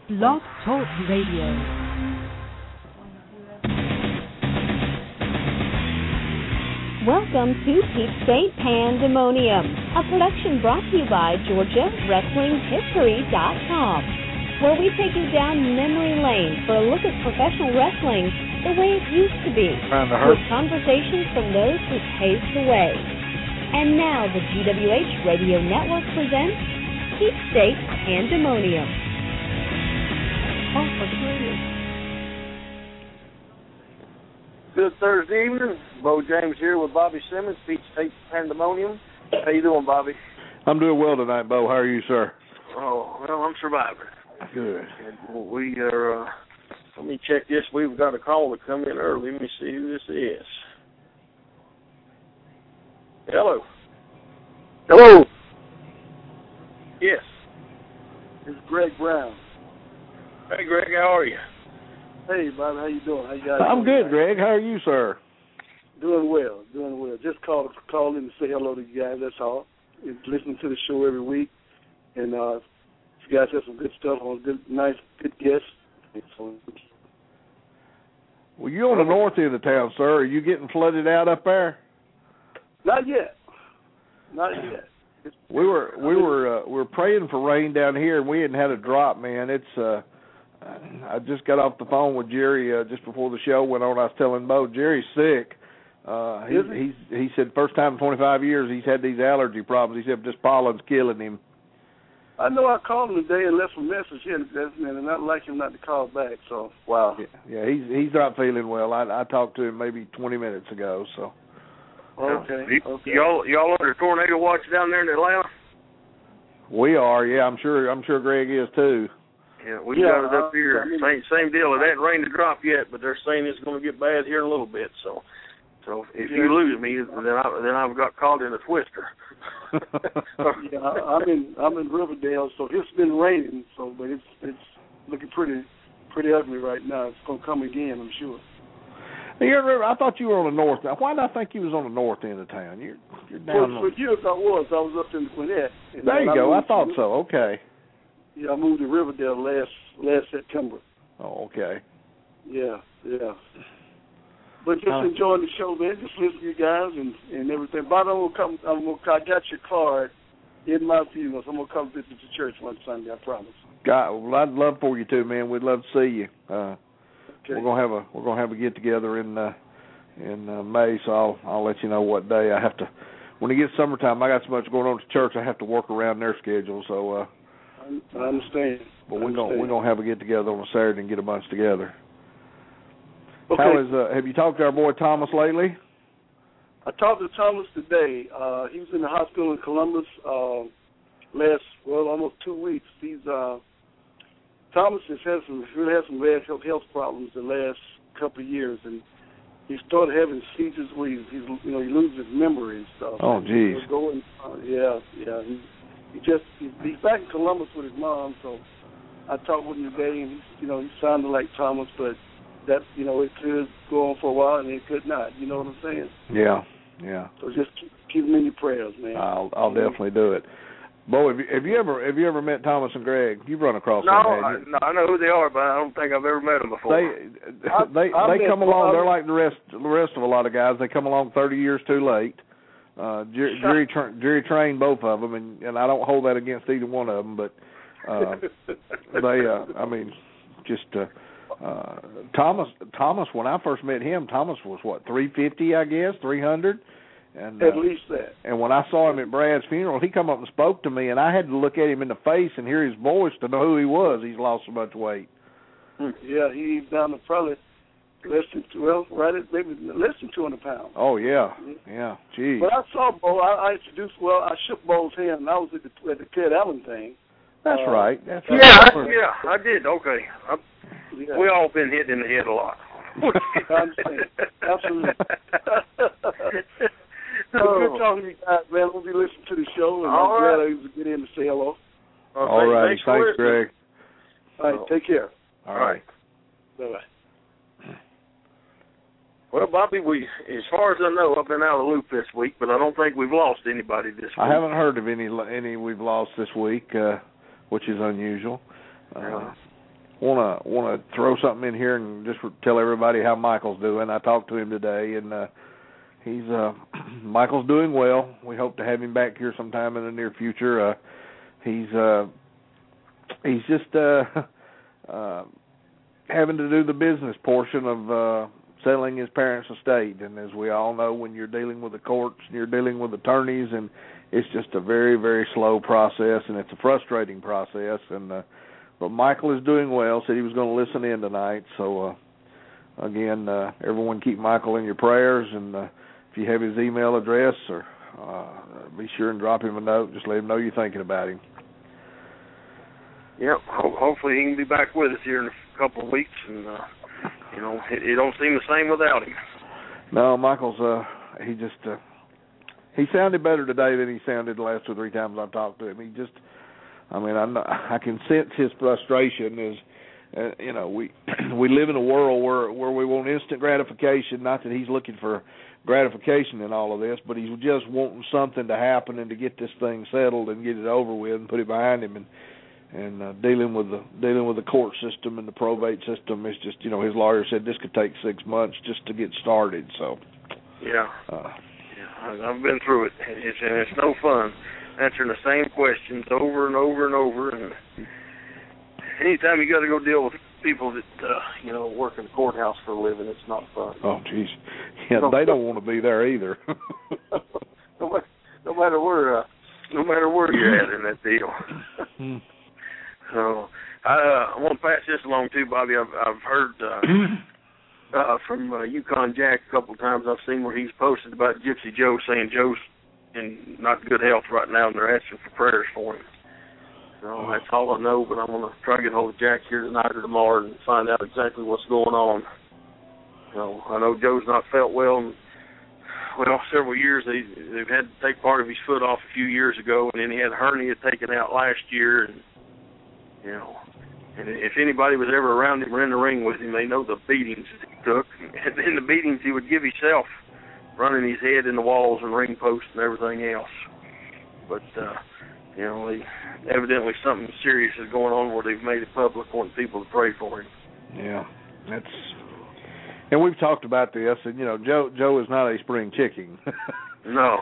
Blog Talk Radio. Welcome to Peach State Pandemonium, a production brought to you by GeorgiaWrestlingHistory.com, where we take you down memory lane for a look at professional wrestling the way it used to be, with conversations from those who paved the way. And now the GWH Radio Network presents Peach State Pandemonium. Good Thursday evening. Bo James here with Bobby Simmons, Peach State Pandemonium. How you doing, Bobby? I'm doing well tonight, Bo. How are you, sir? Oh, well, I'm surviving. Good. And we are, let me check this. We've got a call to come in early. Let me see who this is. Hello. Hello. Yes. It's Greg Brown. Hey, Greg, how are you? Hey, Bobby, how you doing? How you guys I'm doing? good, Greg. How are you, sir? Doing well. Just call in to say hello to you guys, that's all. And listen to the show every week. And you guys have some good stuff on, good guests. Well, you're on the north end of town, sir. Are you getting flooded out up there? Not yet. We were praying for rain down here, and we hadn't had a drop, man. It's I just got off the phone with Jerry just before the show went on. I was telling Bo, Jerry's sick. He said first time in 25 years he's had these allergy problems. He said just pollen's killing him. I know I called him today and left a message here, and I'd like him not to call back. So wow. Yeah, he's not feeling well. I talked to him maybe 20 minutes ago. So. Okay. Y'all under tornado watch down there in Atlanta? We are. Yeah, I'm sure Greg is too. Yeah, we got it up here. Same deal. It ain't rained to drop yet, but they're saying it's going to get bad here in a little bit. So if you lose me, then I've got caught in a twister. Yeah, I'm in Riverdale, so it's been raining. But it's looking pretty ugly right now. It's going to come again, I'm sure. I thought you were on the north. Why did I think you was on the north end of town? You're down. For years I was up in Gwinnett. There you go. I thought so. Okay. Yeah, I moved to Riverdale last September. Oh, okay. Yeah. But just enjoying the show, man. Just listening to you guys and everything. But I got your card in my funeral, so I'm gonna come visit the church one Sunday. I promise. God, well, I'd love for you to, man. We'd love to see you. Okay. We're gonna have a get together in May, so I'll let you know what day. I have to. When it gets summertime, I got so much going on at the church. I have to work around their schedule. So. I understand. But we're gonna have a get together on a Saturday and get a bunch together. Okay. How is? Have you talked to our boy Thomas lately? I talked to Thomas today. He was in the hospital in Columbus almost 2 weeks. Thomas has had some bad health problems the last couple of years, and he started having seizures where he loses his memory and stuff. Oh, geez. He's back in Columbus with his mom, so I talked with him today, and he sounded like Thomas, but that it could go on for a while and it could not. You know what I'm saying? Yeah. So just keep him in your prayers, man. I'll definitely do it. Bo, have you ever met Thomas and Greg? You've run across them. No, I know who they are, but I don't think I've ever met them before. They come along. They're like the rest of a lot of guys. They come along 30 years too late. Jerry trained both of them, and I don't hold that against either one of them. But Thomas. When I first met him, Thomas was what, 350, I guess, 300. And, at least that. And when I saw him at Brad's funeral, he come up and spoke to me, and I had to look at him in the face and hear his voice to know who he was. He's lost so much weight. Yeah, he's down to probably less than 200 pounds. Oh, yeah. Geez. But I saw Bo. I shook Bo's hand, and I was at the Ted Allen thing. That's right. I did. Okay. We all been hit in the head a lot. I understand. Absolutely. Good talking to you guys, man. We'll be listening to the show, and I'm glad I was get in to say hello. All right. Thanks, Greg. All right. Take care. All right. Bye-bye. Well, Bobby, as far as I know, I've been out of the loop this week, but I don't think we've lost anybody this week. I haven't heard of any we've lost this week, which is unusual. want to throw something in here and just tell everybody how Michael's doing. I talked to him today, and he's Michael's doing well. We hope to have him back here sometime in the near future. He's just having to do the business portion of selling his parents' estate, and as we all know, when you're dealing with the courts and you're dealing with attorneys, and it's just a very, very slow process, and it's a frustrating process. And but Michael is doing well. Said he was going to listen in tonight. So again, everyone keep Michael in your prayers, and if you have his email address, or be sure and drop him a note. Just let him know you're thinking about him. Yep. Hopefully he can be back with us here in a couple of weeks, and it don't seem the same without him. No, Michael's he sounded better today than he sounded the last 2 or 3 times I've talked to him. He just, I can sense his frustration. Is we live in a world where we want instant gratification. Not that he's looking for gratification in all of this, but he's just wanting something to happen and to get this thing settled and get it over with and put it behind him. And dealing with the court system and the probate system is just, his lawyer said this could take 6 months just to get started. So yeah, I've been through it. It's no fun answering the same questions over and over and over. And anytime you got to go deal with people that work in the courthouse for a living, it's not fun. Oh, geez, yeah, they don't want to be there either. no matter where you're at in that deal. So I want to pass this along too, Bobby. I've heard from Yukon Jack a couple of times. I've seen where he's posted about Gypsy Joe, saying Joe's in not good health right now, and they're asking for prayers for him. So that's all I know, but I'm going to try to get hold of Jack here tonight or tomorrow and find out exactly what's going on. I know Joe's not felt well in, several years. They've had to take part of his foot off a few years ago, and then he had a hernia taken out last year, and and if anybody was ever around him or in the ring with him, they know the beatings that he took. And then the beatings he would give himself, running his head in the walls and ring posts and everything else. But, evidently something serious is going on where they've made it public, wanting people to pray for him. Yeah, and we've talked about this, and, Joe is not a spring chicken. No.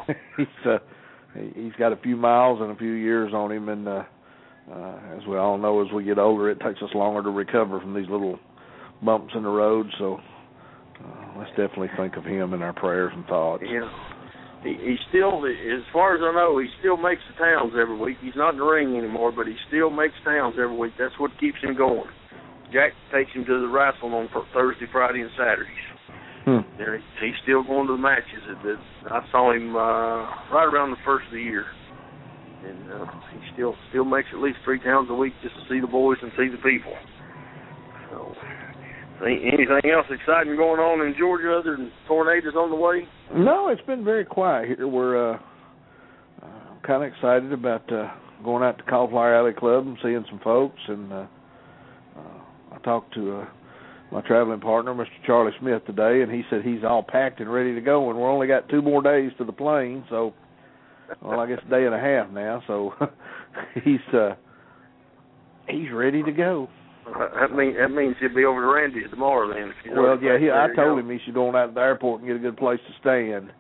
He's got a few miles and a few years on him, and as we all know, as we get older, it takes us longer to recover from these little bumps in the road. So let's definitely think of him in our prayers and thoughts. Yeah, he still, as far as I know, he still makes the towns every week. He's not in the ring anymore, but he still makes towns every week. That's what keeps him going. Jack takes him to the wrestling on Thursday, Friday, and Saturdays. He's still going to the matches. I saw him right around the first of the year. And he still makes at least 3 towns a week just to see the boys and see the people. So, anything else exciting going on in Georgia other than tornadoes on the way? No, it's been very quiet here. We're kind of excited about going out to Cauliflower Alley Club and seeing some folks. And I talked to my traveling partner, Mr. Charlie Smith, today, and he said he's all packed and ready to go, and we're only got 2 more days to the plane, so... Well, I guess a day and a half now, so he's ready to go. That means he'll be over to Randy's tomorrow then. Well, yeah, I told him he should go on out to the airport and get a good place to stand.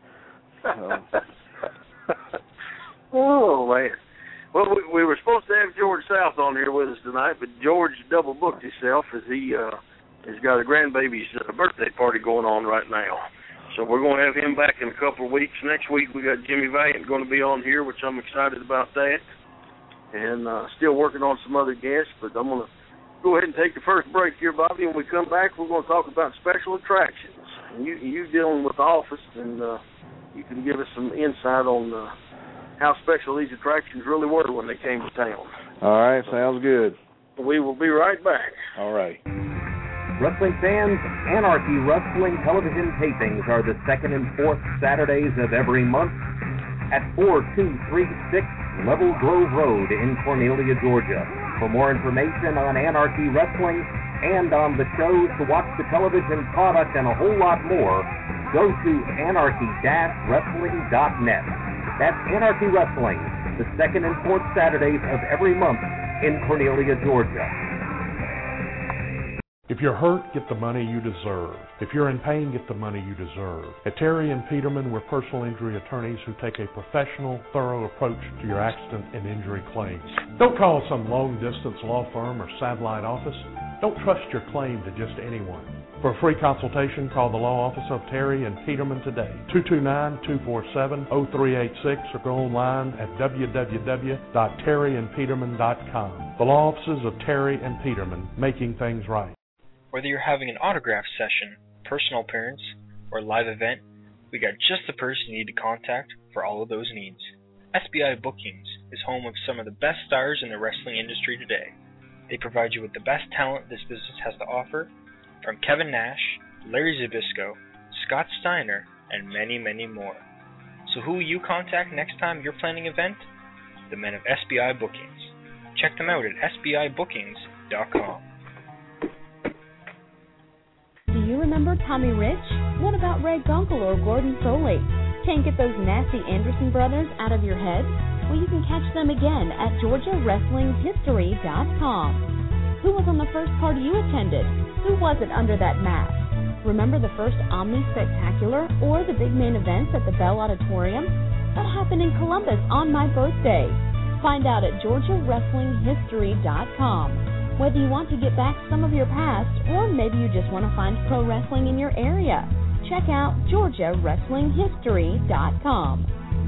Oh, man. Well, we were supposed to have George South on here with us tonight, but George double booked himself as he has got a grandbaby's birthday party going on right now. So we're going to have him back in a couple of weeks. Next week we got Jimmy Valiant going to be on here, which I'm excited about that. And still working on some other guests, but I'm going to go ahead and take the first break here, Bobby. When we come back, we're going to talk about special attractions. And you dealing with the office, and you can give us some insight on how special these attractions really were when they came to town. All right, sounds good. We will be right back. All right. Wrestling fans, Anarchy Wrestling television tapings are the 2nd and 4th Saturdays of every month at 4236 Level Grove Road in Cornelia, Georgia. For more information on Anarchy Wrestling and on the shows, to watch the television product, and a whole lot more, go to anarchy-wrestling.net. That's Anarchy Wrestling, the 2nd and 4th Saturdays of every month in Cornelia, Georgia. If you're hurt, get the money you deserve. If you're in pain, get the money you deserve. At Terry and Peterman, we're personal injury attorneys who take a professional, thorough approach to your accident and injury claims. Don't call some long-distance law firm or satellite office. Don't trust your claim to just anyone. For a free consultation, call the law office of Terry and Peterman today, 229-247-0386, or go online at www.terryandpeterman.com. The law offices of Terry and Peterman, making things right. Whether you're having an autograph session, personal appearance, or live event, we got just the person you need to contact for all of those needs. SBI Bookings is home of some of the best stars in the wrestling industry today. They provide you with the best talent this business has to offer, from Kevin Nash, Larry Zbyszko, Scott Steiner, and many, many more. So who will you contact next time you're planning an event? The men of SBI Bookings. Check them out at sbibookings.com. Do you remember Tommy Rich? What about Ray Gunkel or Gordon Soley? Can't get those nasty Anderson brothers out of your head? Well, you can catch them again at GeorgiaWrestlingHistory.com. Who was on the first party you attended? Who was it under that mask? Remember the first Omni Spectacular or the big main events at the Bell Auditorium? That happened in Columbus on my birthday. Find out at GeorgiaWrestlingHistory.com. Whether you want to get back some of your past or maybe you just want to find pro wrestling in your area, check out GeorgiaWrestlingHistory.com.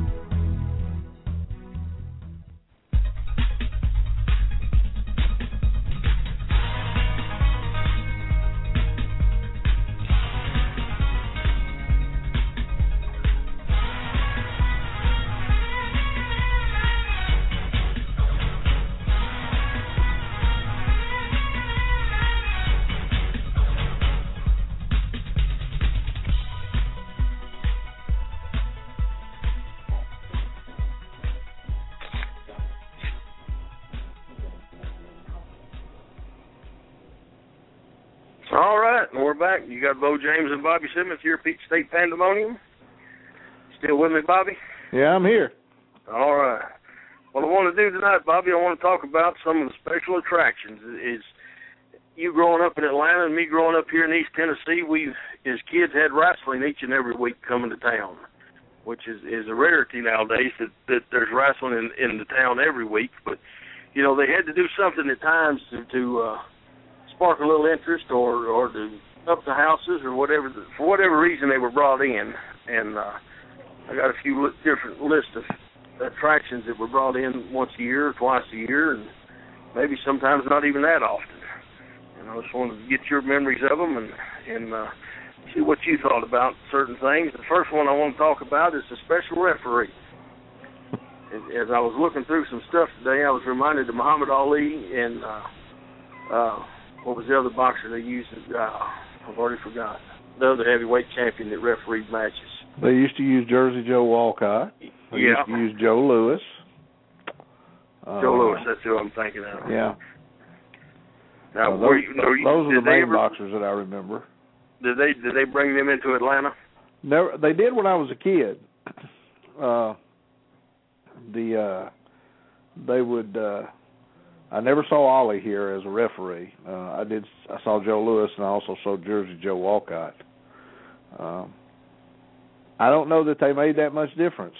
All right, and we're back. You got Bo James and Bobby Simmons here, Peach State Pandemonium. Still with me, Bobby? Yeah, I'm here. All right. What I want to do tonight, Bobby, I want to talk about some of the special attractions. Is you growing up in Atlanta and me growing up here in East Tennessee, we, as kids, had wrestling each and every week coming to town, which is a rarity nowadays that there's wrestling in the town every week. But, you know, they had to do something at times to spark a little interest or to up the houses or whatever. For whatever reason, they were brought in. And I got a few different lists of attractions that were brought in once a year or twice a year, and maybe sometimes not even that often. And I just wanted to get your memories of them and see what you thought about certain things. The first one I want to talk about is the special referee. As I was looking through some stuff today, I was reminded of Muhammad Ali and what was the other boxer they used? I've already forgot. The other heavyweight champion that refereed matches. They used to use Jersey Joe Walcott. They used to use Joe Louis. Joe Louis, that's who I'm thinking of. Yeah. Now, those are the main boxers that I remember. Did they bring them into Atlanta? Never. They did when I was a kid. They would. I never saw Ollie here as a referee. I saw Joe Louis, and I also saw Jersey Joe Walcott. I don't know that they made that much difference.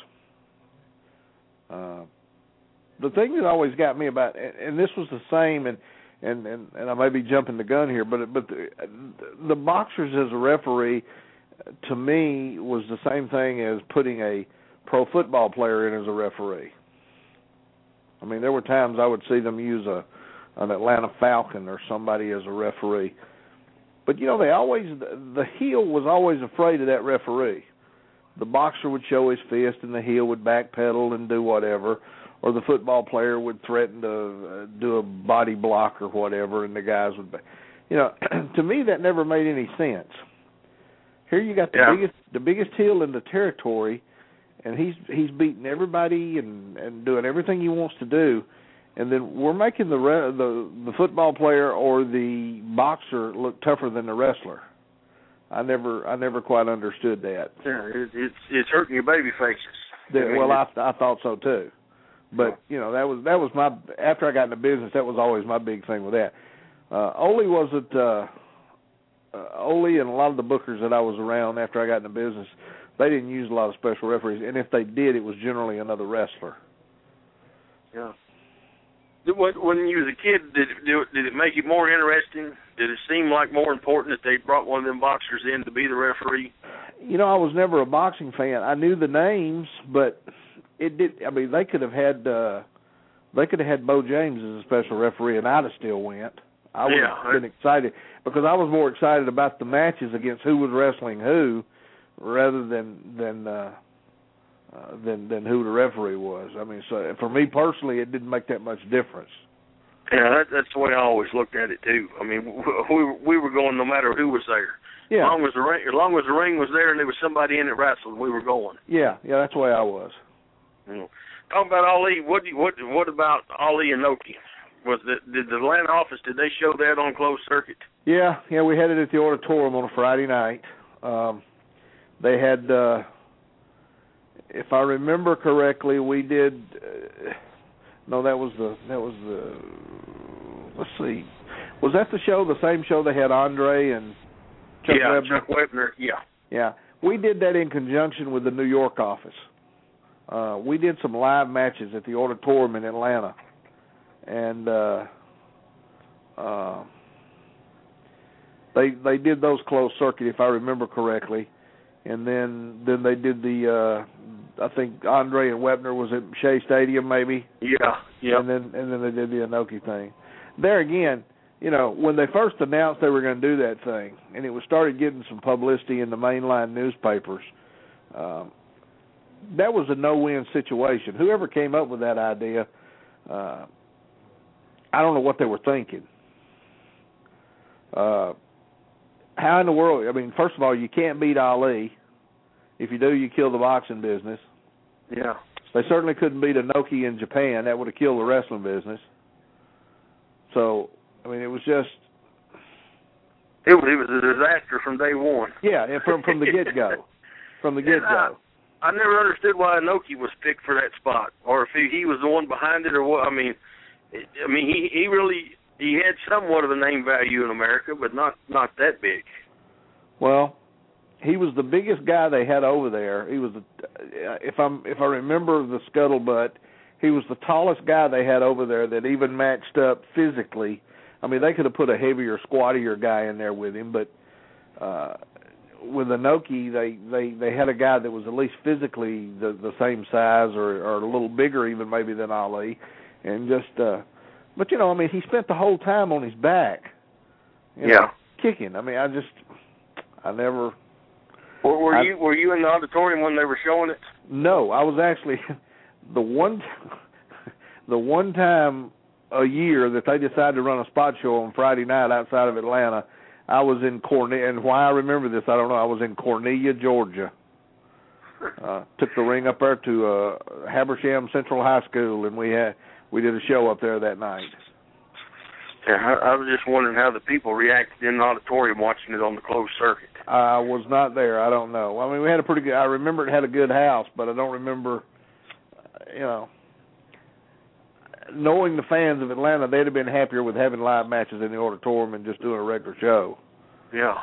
The thing that always got me about, and this was the same, and I may be jumping the gun here, but the boxers as a referee, to me, was the same thing as putting a pro football player in as a referee. I mean, there were times I would see them use an Atlanta Falcon or somebody as a referee. But, you know, the heel was always afraid of that referee. The boxer would show his fist and the heel would backpedal and do whatever, or the football player would threaten to do a body block or whatever, and the guys would, you know, to me that never made any sense. Here you got the biggest heel in the territory, and he's beating everybody and doing everything he wants to do, and then we're making the football player or the boxer look tougher than the wrestler. I never quite understood that. Yeah, it's hurting your baby faces. I thought so too. But you know, that was my, after I got in the business, that was always my big thing with that. Only was it Ole and a lot of the bookers that I was around after I got in the business, they didn't use a lot of special referees, and if they did, it was generally another wrestler. Yeah. When you was a kid, did it make it more interesting? Did it seem like more important that they brought one of them boxers in to be the referee? You know, I was never a boxing fan. I knew the names, but it did. I mean, they could have had Bo James as a special referee, and I'd have still went. I would have been excited because I was more excited about the matches against who was wrestling who, rather than who the referee was. I mean, so for me personally, it didn't make that much difference. Yeah, that's the way I always looked at it too. I mean, we were going no matter who was there. Yeah. As long as the ring was there and there was somebody in it wrestling, we were going. Yeah, that's the way I was. Talking about Ali, what about Ali and Inoki? Did the Atlanta office, did they show that on closed circuit? Yeah, we had it at the auditorium on a Friday night. They had, if I remember correctly, we did. No, that was the. Let's see, was that the show? The same show they had Andre and Chuck Webner? Chuck Webner. Yeah, we did that in conjunction with the New York office. We did some live matches at the auditorium in Atlanta, and they did those closed circuit, if I remember correctly, and then they did the I think Andre and Webner was at Shea Stadium maybe. Yeah. And then they did the Inoki thing. There again, you know, when they first announced they were going to do that thing, and it started getting some publicity in the mainline newspapers. That was a no-win situation. Whoever came up with that idea, I don't know what they were thinking. How in the world? I mean, first of all, you can't beat Ali. If you do, you kill the boxing business. Yeah. They certainly couldn't beat Inoki in Japan. That would have killed the wrestling business. So, I mean, it was just... It was a disaster from day one. Yeah, and from the get-go. From the get-go. I never understood why Inoki was picked for that spot, or if he was the one behind it, or what. I mean, he really had somewhat of a name value in America, but not that big. Well, he was the biggest guy they had over there. He was, if I remember the scuttlebutt, he was the tallest guy they had over there that even matched up physically. I mean, they could have put a heavier, squattier guy in there with him, but with Inoki, they had a guy that was at least physically the same size or a little bigger even maybe than Ali, and just but you know, I mean, he spent the whole time on his back, you know, kicking. I mean, I never. Were you in the auditorium when they were showing it? No, I was actually the one time a year that they decided to run a spot show on Friday night outside of Atlanta. I was in Cornelia, and why I remember this, I don't know. I was in Cornelia, Georgia. Took the ring up there to Habersham Central High School, and we did a show up there that night. Yeah, I was just wondering how the people reacted in the auditorium watching it on the closed circuit. I was not there. I don't know. I mean, we had a pretty good. I remember it had a good house, but I don't remember. You know, knowing the fans of Atlanta, they'd have been happier with having live matches in the auditorium and just doing a regular show. Yeah.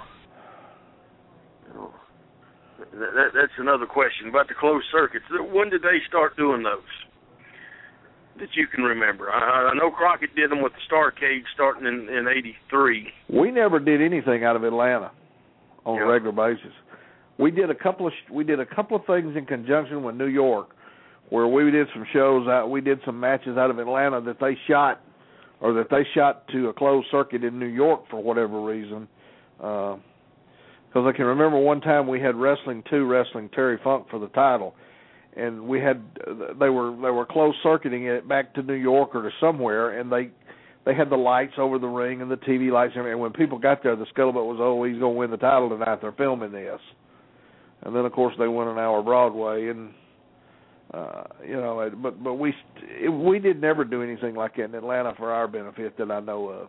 That's another question about the closed circuits. When did they start doing those that you can remember? I know Crockett did them with the Starcade starting in '83. We never did anything out of Atlanta on a regular basis. We did a couple of things in conjunction with New York, where we did some shows out. We did some matches out of Atlanta that they shot to a closed circuit in New York for whatever reason. Because I can remember one time we had Wrestling 2 wrestling Terry Funk for the title, and they were closed circuiting it back to New York or to somewhere, and they had the lights over the ring and the TV lights, and when people got there, the scuttlebutt was, oh, he's going to win the title tonight. They're filming this, and then of course they went an hour Broadway, and you know, but we did never do anything like that in Atlanta for our benefit that I know of.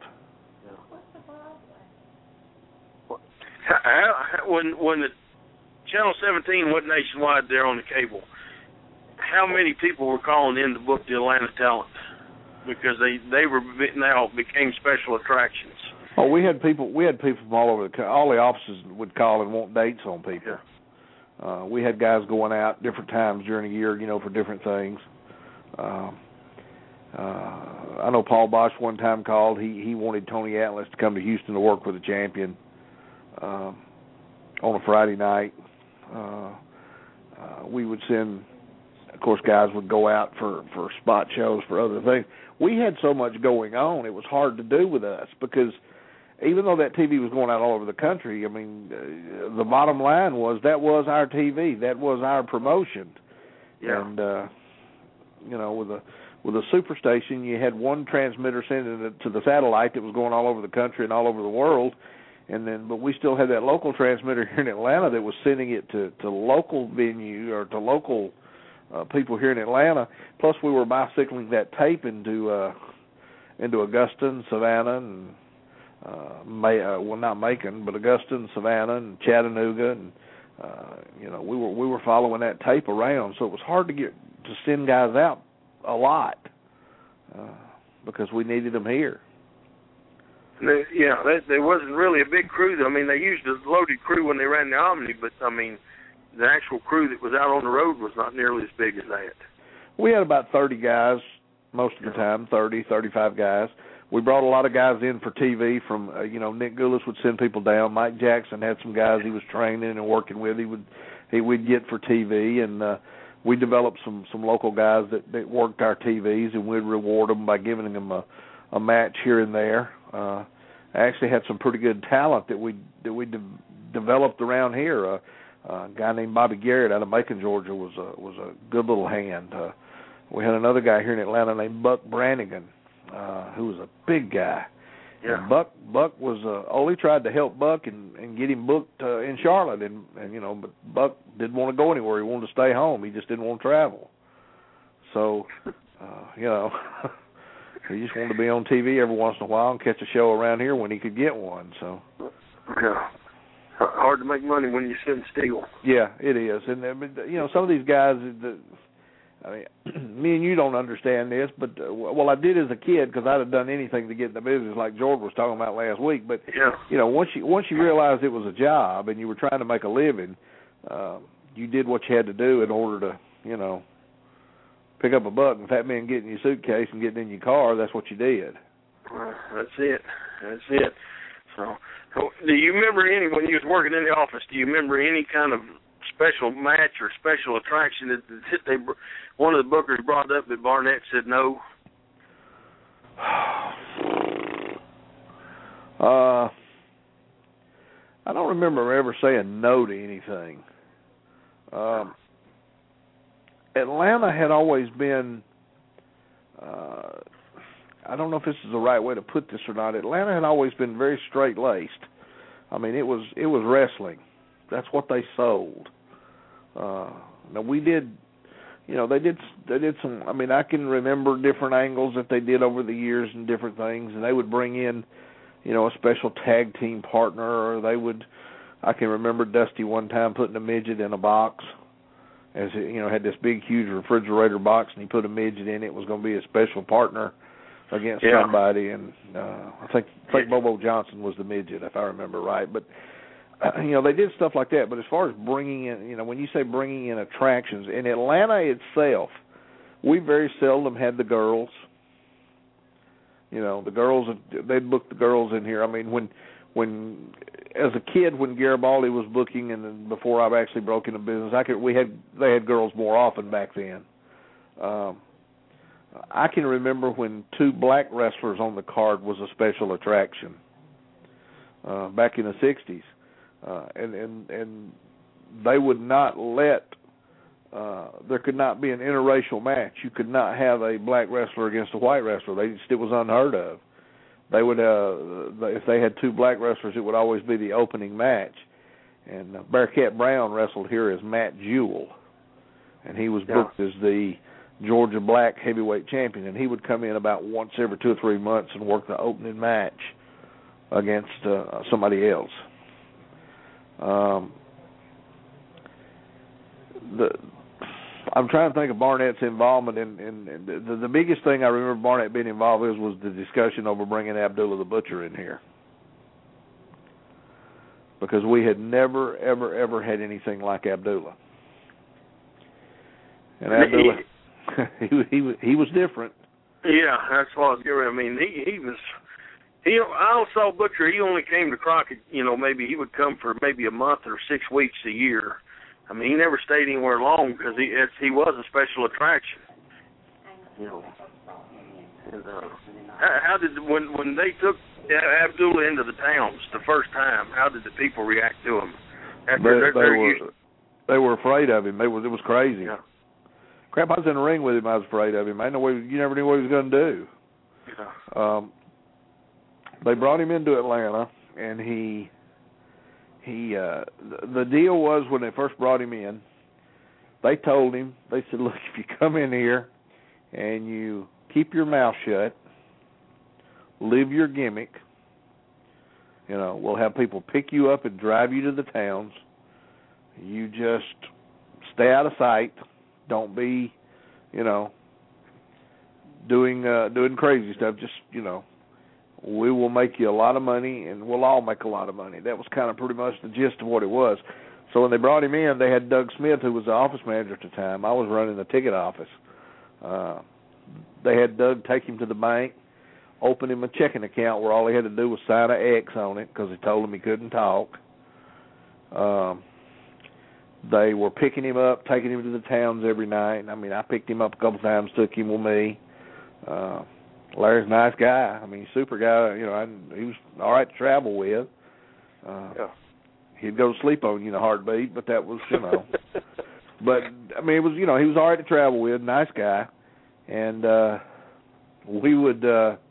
When the Channel 17 went nationwide there on the cable, how many people were calling in to book the Atlanta talent? Because they became special attractions. Oh, we had people from all over all the offices would call and want dates on people. Yeah. We had guys going out different times during the year, for different things. I know Paul Bosch one time called. He wanted Tony Atlas to come to Houston to work with the champion on a Friday night. We would send, of course, guys would go out for spot shows for other things. We had so much going on, it was hard to do with us because even though that TV was going out all over the country, I mean, the bottom line was that was our TV. That was our promotion. Yeah. And, with a superstation, you had one transmitter sending it to the satellite that was going all over the country and all over the world, but we still had that local transmitter here in Atlanta that was sending it to local venue or to local people here in Atlanta. Plus, we were bicycling that tape into Augusta and Savannah and not Macon, but Augusta and Savannah and Chattanooga, and we were following that tape around, so it was hard to send guys out a lot because we needed them here. There wasn't really a big crew. I mean, they used a loaded crew when they ran the Omni, but I mean, the actual crew that was out on the road was not nearly as big as that. We had about 30 guys most of the time, 30, 35 guys. We brought a lot of guys in for TV from, Nick Goulas would send people down. Mike Jackson had some guys he was training and working with. We'd get for TV, and we developed some local guys that worked our TVs, and we'd reward them by giving them a match here and there. I actually had some pretty good talent that we developed around here. A guy named Bobby Garrett out of Macon, Georgia, was a good little hand. We had another guy here in Atlanta named Buck Brannigan, who was a big guy. Yeah. And Buck was Ole tried to help Buck and get him booked in Charlotte, but Buck didn't want to go anywhere. He wanted to stay home. He just didn't want to travel. So, he just wanted to be on TV every once in a while and catch a show around here when he could get one. So, yeah, hard to make money when you send steel. Yeah, it is. And some of these guys, me and you don't understand this, but I did as a kid because I'd have done anything to get in the business, like George was talking about last week. But once you realized it was a job and you were trying to make a living, you did what you had to do in order to, pick up a buck. And if that meant getting your suitcase and getting in your car, that's what you did. That's it. So, do you remember when you was working in the office? Do you remember any kind of special match or special attraction that one of the bookers brought up that Barnett said no? I don't remember ever saying no to anything. Atlanta had always been, I don't know if this is the right way to put this or not, Atlanta had always been very straight-laced. I mean, it was wrestling. That's what they sold. Now we did, they did some. I mean, I can remember different angles that they did over the years and different things, and they would bring in, a special tag team partner, or they would. I can remember Dusty one time putting a midget in a box, as had this big, huge refrigerator box, and he put a midget in it. It was going to be a special partner against somebody, and I think Bobo Johnson was the midget, if I remember right, but. They did stuff like that, but as far as bringing in, when you say bringing in attractions, in Atlanta itself, we very seldom had the girls. The girls, they'd book the girls in here. I mean, when as a kid, when Garibaldi was booking, and then before I actually broke into business, they had girls more often back then. I can remember when 2 black wrestlers on the card was a special attraction back in the 60s. And they would not let there could not be an interracial match. You could not have a black wrestler against a white wrestler. It was unheard of. They would if they had 2 black wrestlers, it would always be the opening match. And Bearcat Brown wrestled here as Matt Jewell, and he was booked as the Georgia Black heavyweight champion. And he would come in about once every 2 or 3 months and work the opening match against somebody else. I'm trying to think of Barnett's involvement in the biggest thing I remember Barnett being involved in was the discussion over bringing Abdullah the Butcher in here. because we had never, ever had anything like Abdullah. And Abdullah, he was different. Yeah, that's what I was getting. I mean, he was. I also saw Butcher. He only came to Crockett. Maybe he would come for maybe a month or 6 weeks a year. I mean, he never stayed anywhere long because he was a special attraction. And, how did when they took Abdullah into the towns the first time? How did the people react to him? They were afraid of him. It was crazy. Yeah. Crap! I was in the ring with him. I was afraid of him. You never knew what he was going to do. Yeah. They brought him into Atlanta, and the deal was when they first brought him in, they told him, they said, look, if you come in here and you keep your mouth shut, live your gimmick, we'll have people pick you up and drive you to the towns. You just stay out of sight. Don't be, doing crazy stuff. Just, we will make you a lot of money, and we'll all make a lot of money. That was kind of pretty much the gist of what it was. So when they brought him in, they had Doug Smith, who was the office manager at the time. I was running the ticket office. They had Doug take him to the bank, open him a checking account where all he had to do was sign an X on it because he told him he couldn't talk. They were picking him up, taking him to the towns every night. I mean, I picked him up a couple times, took him with me. Larry's a nice guy. I mean, super guy. He was all right to travel with. Yeah. He'd go to sleep on you in a heartbeat, but that was, But, I mean, it was, he was all right to travel with, nice guy. And we would,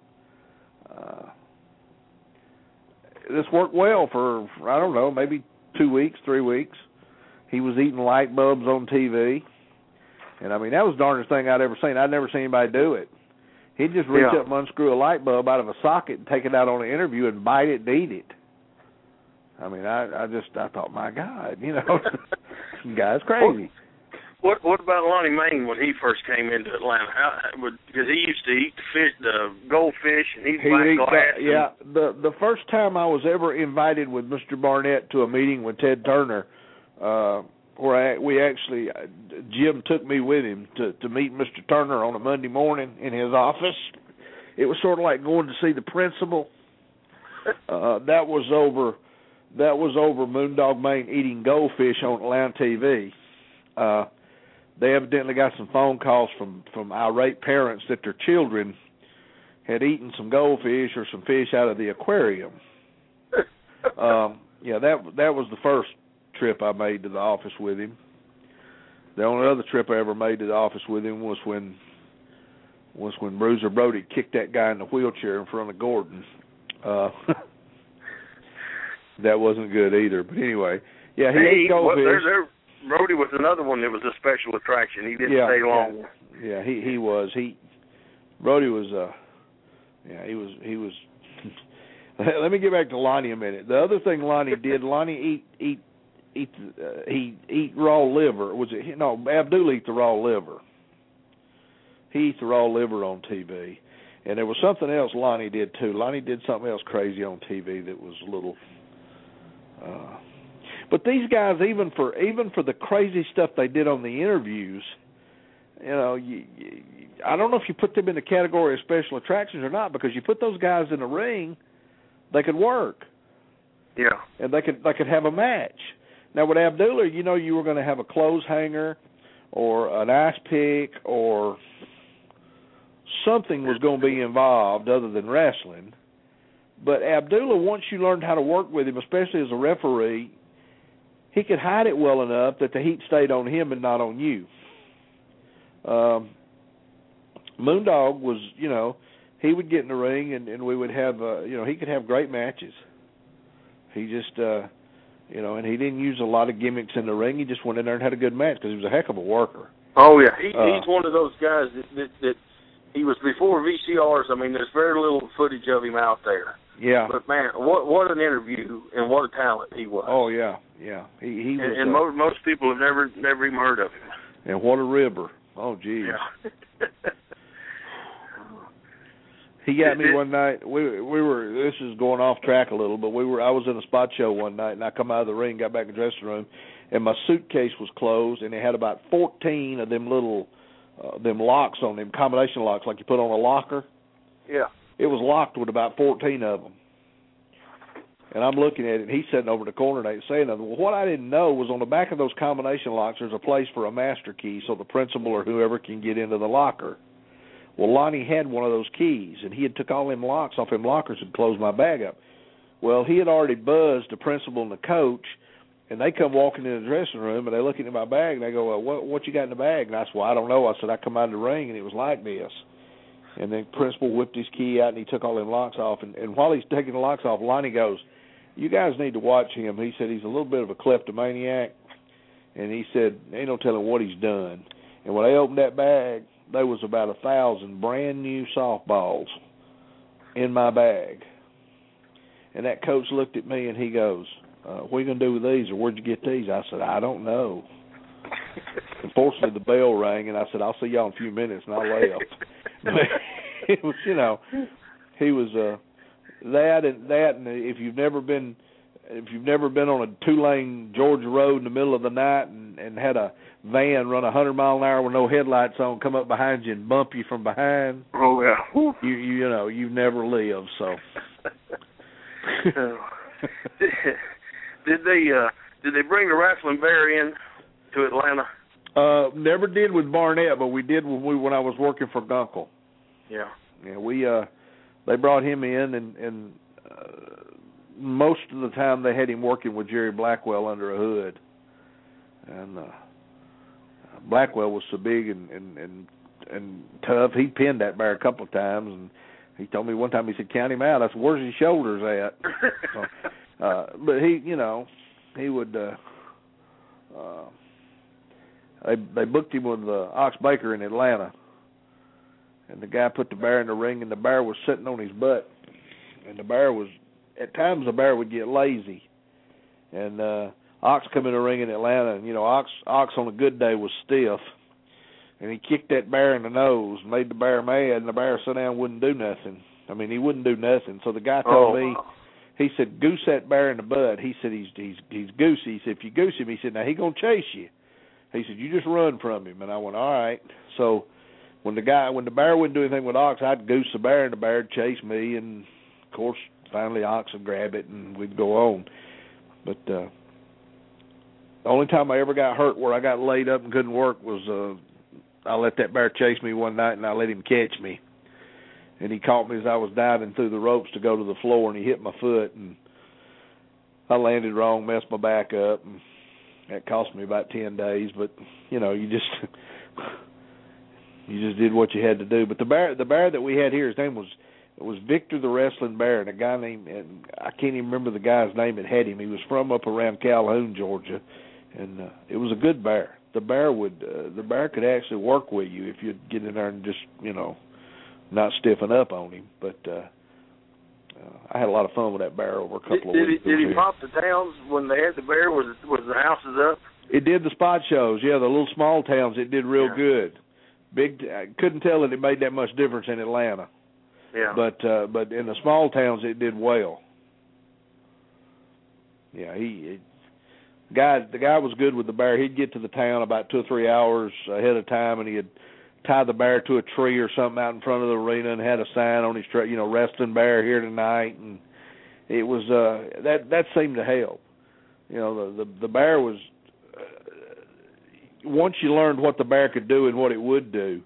this worked well for, I don't know, maybe 2 weeks, 3 weeks. He was eating light bulbs on TV. And, I mean, that was the darndest thing I'd ever seen. I'd never seen anybody do it. He'd just reach up and unscrew a light bulb out of a socket and take it out on an interview and bite it and eat it. I mean, I thought, my God, this guy's crazy. What about Lonnie Main when he first came into Atlanta? Because he used to eat the goldfish and he'd bite glass. Yeah, the first time I was ever invited with Mr. Barnett to a meeting with Ted Turner, where Jim took me with him to meet Mr. Turner on a Monday morning in his office. It was sort of like going to see the principal. That was over Moondog Main eating goldfish on Atlanta TV. They evidently got some phone calls from irate parents that their children had eaten some goldfish or some fish out of the aquarium. That was the first trip I made to the office with him. The only other trip I ever made to the office with him was when Bruiser Brody kicked that guy in the wheelchair in front of Gordon. That wasn't good either. But anyway, he ate goldfish. Brody was another one that was a special attraction. He didn't stay long. Yeah, he was. Brody was. He was. Let me get back to Lonnie a minute. The other thing Lonnie did, Lonnie eat raw liver. Abdullah ate the raw liver. He eats the raw liver on TV. And there was something else Lonnie did too. Lonnie did something else crazy on TV that was a little. But these guys, even for the crazy stuff they did on the interviews, I don't know if you put them in the category of special attractions or not, because you put those guys in the ring, they could work. Yeah. And they could have a match. Now with Abdullah, you were going to have a clothes hanger or an ice pick or something was going to be involved other than wrestling. But Abdullah, once you learned how to work with him, especially as a referee, he could hide it well enough that the heat stayed on him and not on you. Moondog was, he would get in the ring and we would have, he could have great matches. He just, and he didn't use a lot of gimmicks in the ring. He just went in there and had a good match because he was a heck of a worker. Oh, yeah. He's one of those guys that he was before VCRs. I mean, there's very little footage of him out there. Yeah. But, man, what an interview and what a talent he was. Oh, yeah. Yeah. He was. And most people have never even heard of him. And what a ribber. Oh, geez. Yeah. He got me one night. We were. This is going off track a little, but I was in a spot show one night, and I come out of the ring, got back in the dressing room, and my suitcase was closed, and it had about 14 of them little them locks on them, combination locks like you put on a locker. Yeah. It was locked with about 14 of them. And I'm looking at it, and he's sitting over in the corner, and I ain't saying nothing. Well, what I didn't know was on the back of those combination locks, there's a place for a master key so the principal or whoever can get into the locker. Well, Lonnie had one of those keys, and he had took all them locks off them lockers and closed my bag up. Well, he had already buzzed the principal and the coach, and they come walking in the dressing room, and they look into my bag, and they go, well, what you got in the bag? And I said, well, I don't know. I said, I come out of the ring, and it was like this. And then the principal whipped his key out, and he took all them locks off. And while he's taking the locks off, Lonnie goes, you guys need to watch him. He said he's a little bit of a kleptomaniac, and he said ain't no telling what he's done. And when they opened that bag, there was about 1,000 brand new softballs in my bag. And that coach looked at me, and he goes, what are you going to do with these, or where'd you get these? I said, I don't know. Unfortunately, the bell rang, and I said, I'll see y'all in a few minutes, and I left. But it was, he was that, and if you've never been on a 2-lane Georgia road in the middle of the night and had a van run 100 mile an hour with no headlights on, come up behind you and bump you from behind. Oh yeah. You've never lived. So. Did they bring the wrestling bear in to Atlanta? Never did with Barnett, but we did when I was working for Gunkel. Yeah. Yeah, they brought him in, and most of the time they had him working with Jerry Blackwell under a hood. And Blackwell was so big and tough. He pinned that bear a couple of times, and he told me one time, he said, count him out. I said, where's his shoulders at? So, but he would. They booked him with Ox Baker in Atlanta, and the guy put the bear in the ring, and the bear was sitting on his butt, and the bear was, at times the bear would get lazy, and Ox come in the ring in Atlanta, and Ox on a good day was stiff, and he kicked that bear in the nose, made the bear mad, and the bear sat down and wouldn't do nothing. I mean, he wouldn't do nothing. So the guy told me, he said, goose that bear in the butt. He said, he's goosey. He said, if you goose him, he said, now he gonna chase you. He said, you just run from him. And I went, all right. So when the bear wouldn't do anything with Ox, I'd goose the bear, and the bear would chase me, and of course finally Ox would grab it, and we'd go on. But the only time I ever got hurt where I got laid up and couldn't work was I let that bear chase me one night, and I let him catch me. And he caught me as I was diving through the ropes to go to the floor, and he hit my foot, and I landed wrong, messed my back up, and that cost me about 10 days. But you just did what you had to do. But the bear that we had here, his name was Victor the Wrestling Bear, and a guy named, and I can't even remember the guy's name that had him. He was from up around Calhoun, Georgia, and it was a good bear. The bear could actually work with you if you'd get in there and just not stiffen up on him. But I had a lot of fun with that bear over a couple of weeks. Did he pop the towns when they had the bear? Was the houses up? It did the spot shows. Yeah, the little small towns. It did real good. I couldn't tell that it made that much difference in Atlanta. Yeah. But in the small towns, it did well. Yeah, the guy was good with the bear. He'd get to the town about 2 or 3 hours ahead of time, and he'd tie the bear to a tree or something out in front of the arena and had a sign on his tree, wrestling bear here tonight. And it was that seemed to help. The bear was once you learned what the bear could do and what it would do.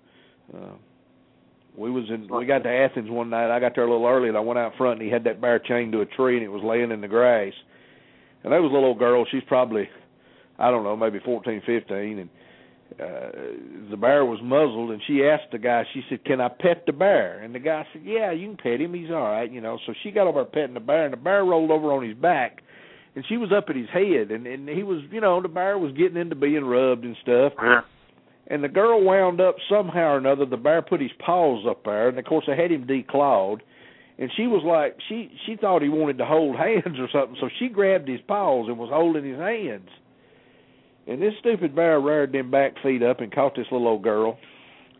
We got to Athens one night. I got there a little early, and I went out front, and he had that bear chained to a tree, and it was laying in the grass. And there was a little old girl. She's probably, I don't know, maybe 14, 15, and the bear was muzzled, and she asked the guy, she said, can I pet the bear? And the guy said, yeah, you can pet him. He's all right, So she got over petting the bear, and the bear rolled over on his back, and she was up at his head, and he was, the bear was getting into being rubbed and stuff. Yeah. And the girl wound up somehow or another, the bear put his paws up there, and, of course, they had him declawed. And she was like, she thought he wanted to hold hands or something, so she grabbed his paws and was holding his hands. And this stupid bear reared them back feet up and caught this little old girl.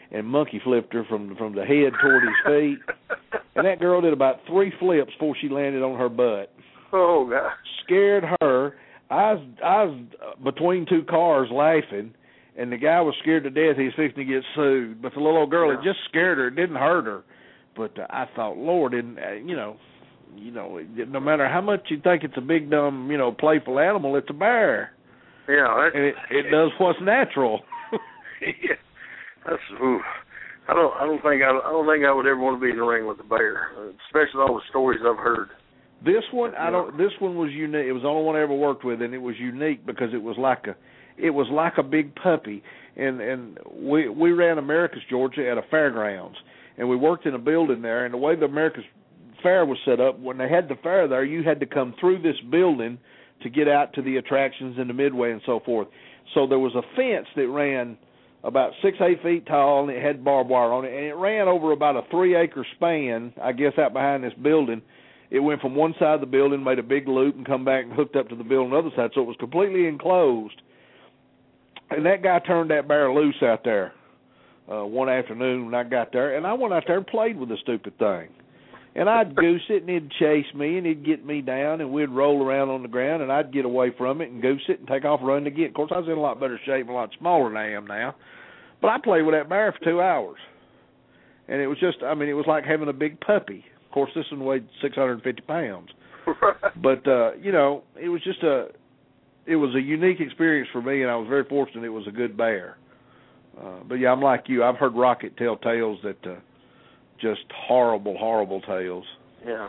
and monkey flipped her from the head toward his feet. And that girl did about 3 flips before she landed on her butt. Oh, God. Scared her. I was between 2 cars laughing, and the guy was scared to death he was fixing to get sued. But the little old girl, it just scared her. It didn't hurt her. But I thought, Lord, no matter how much you think it's a big, dumb, playful animal, it's a bear. Yeah. And it does what's natural. Yeah. That's, ooh. I don't think I would ever want to be in the ring with a bear, especially all the stories I've heard. This one, This one was unique. It was the only one I ever worked with, and it was unique because it was like a big puppy. And we ran America's Georgia at a fairgrounds, and we worked in a building there. And the way the America's Fair was set up, when they had the fair there, you had to come through this building to get out to the attractions in the midway and so forth. So there was a fence that ran about 6-8 feet tall, and it had barbed wire on it, and it ran over about a 3-acre span, I guess, out behind this building. It went from one side of the building, made a big loop, and come back and hooked up to the building on the other side, so it was completely enclosed. And that guy turned that bear loose out there one afternoon when I got there, and I went out there and played with the stupid thing. And I'd goose it, and it'd chase me, and it'd get me down, and we'd roll around on the ground, and I'd get away from it and goose it and take off running again. Of course, I was in a lot better shape and a lot smaller than I am now. But I played with that bear for 2 hours. And it was just, it was like having a big puppy. Of course, this one weighed 650 pounds. But, it was just it was a unique experience for me, and I was very fortunate it was a good bear. But, yeah, I'm like you. I've heard Rocket tell tales that just horrible, horrible tales. Yeah.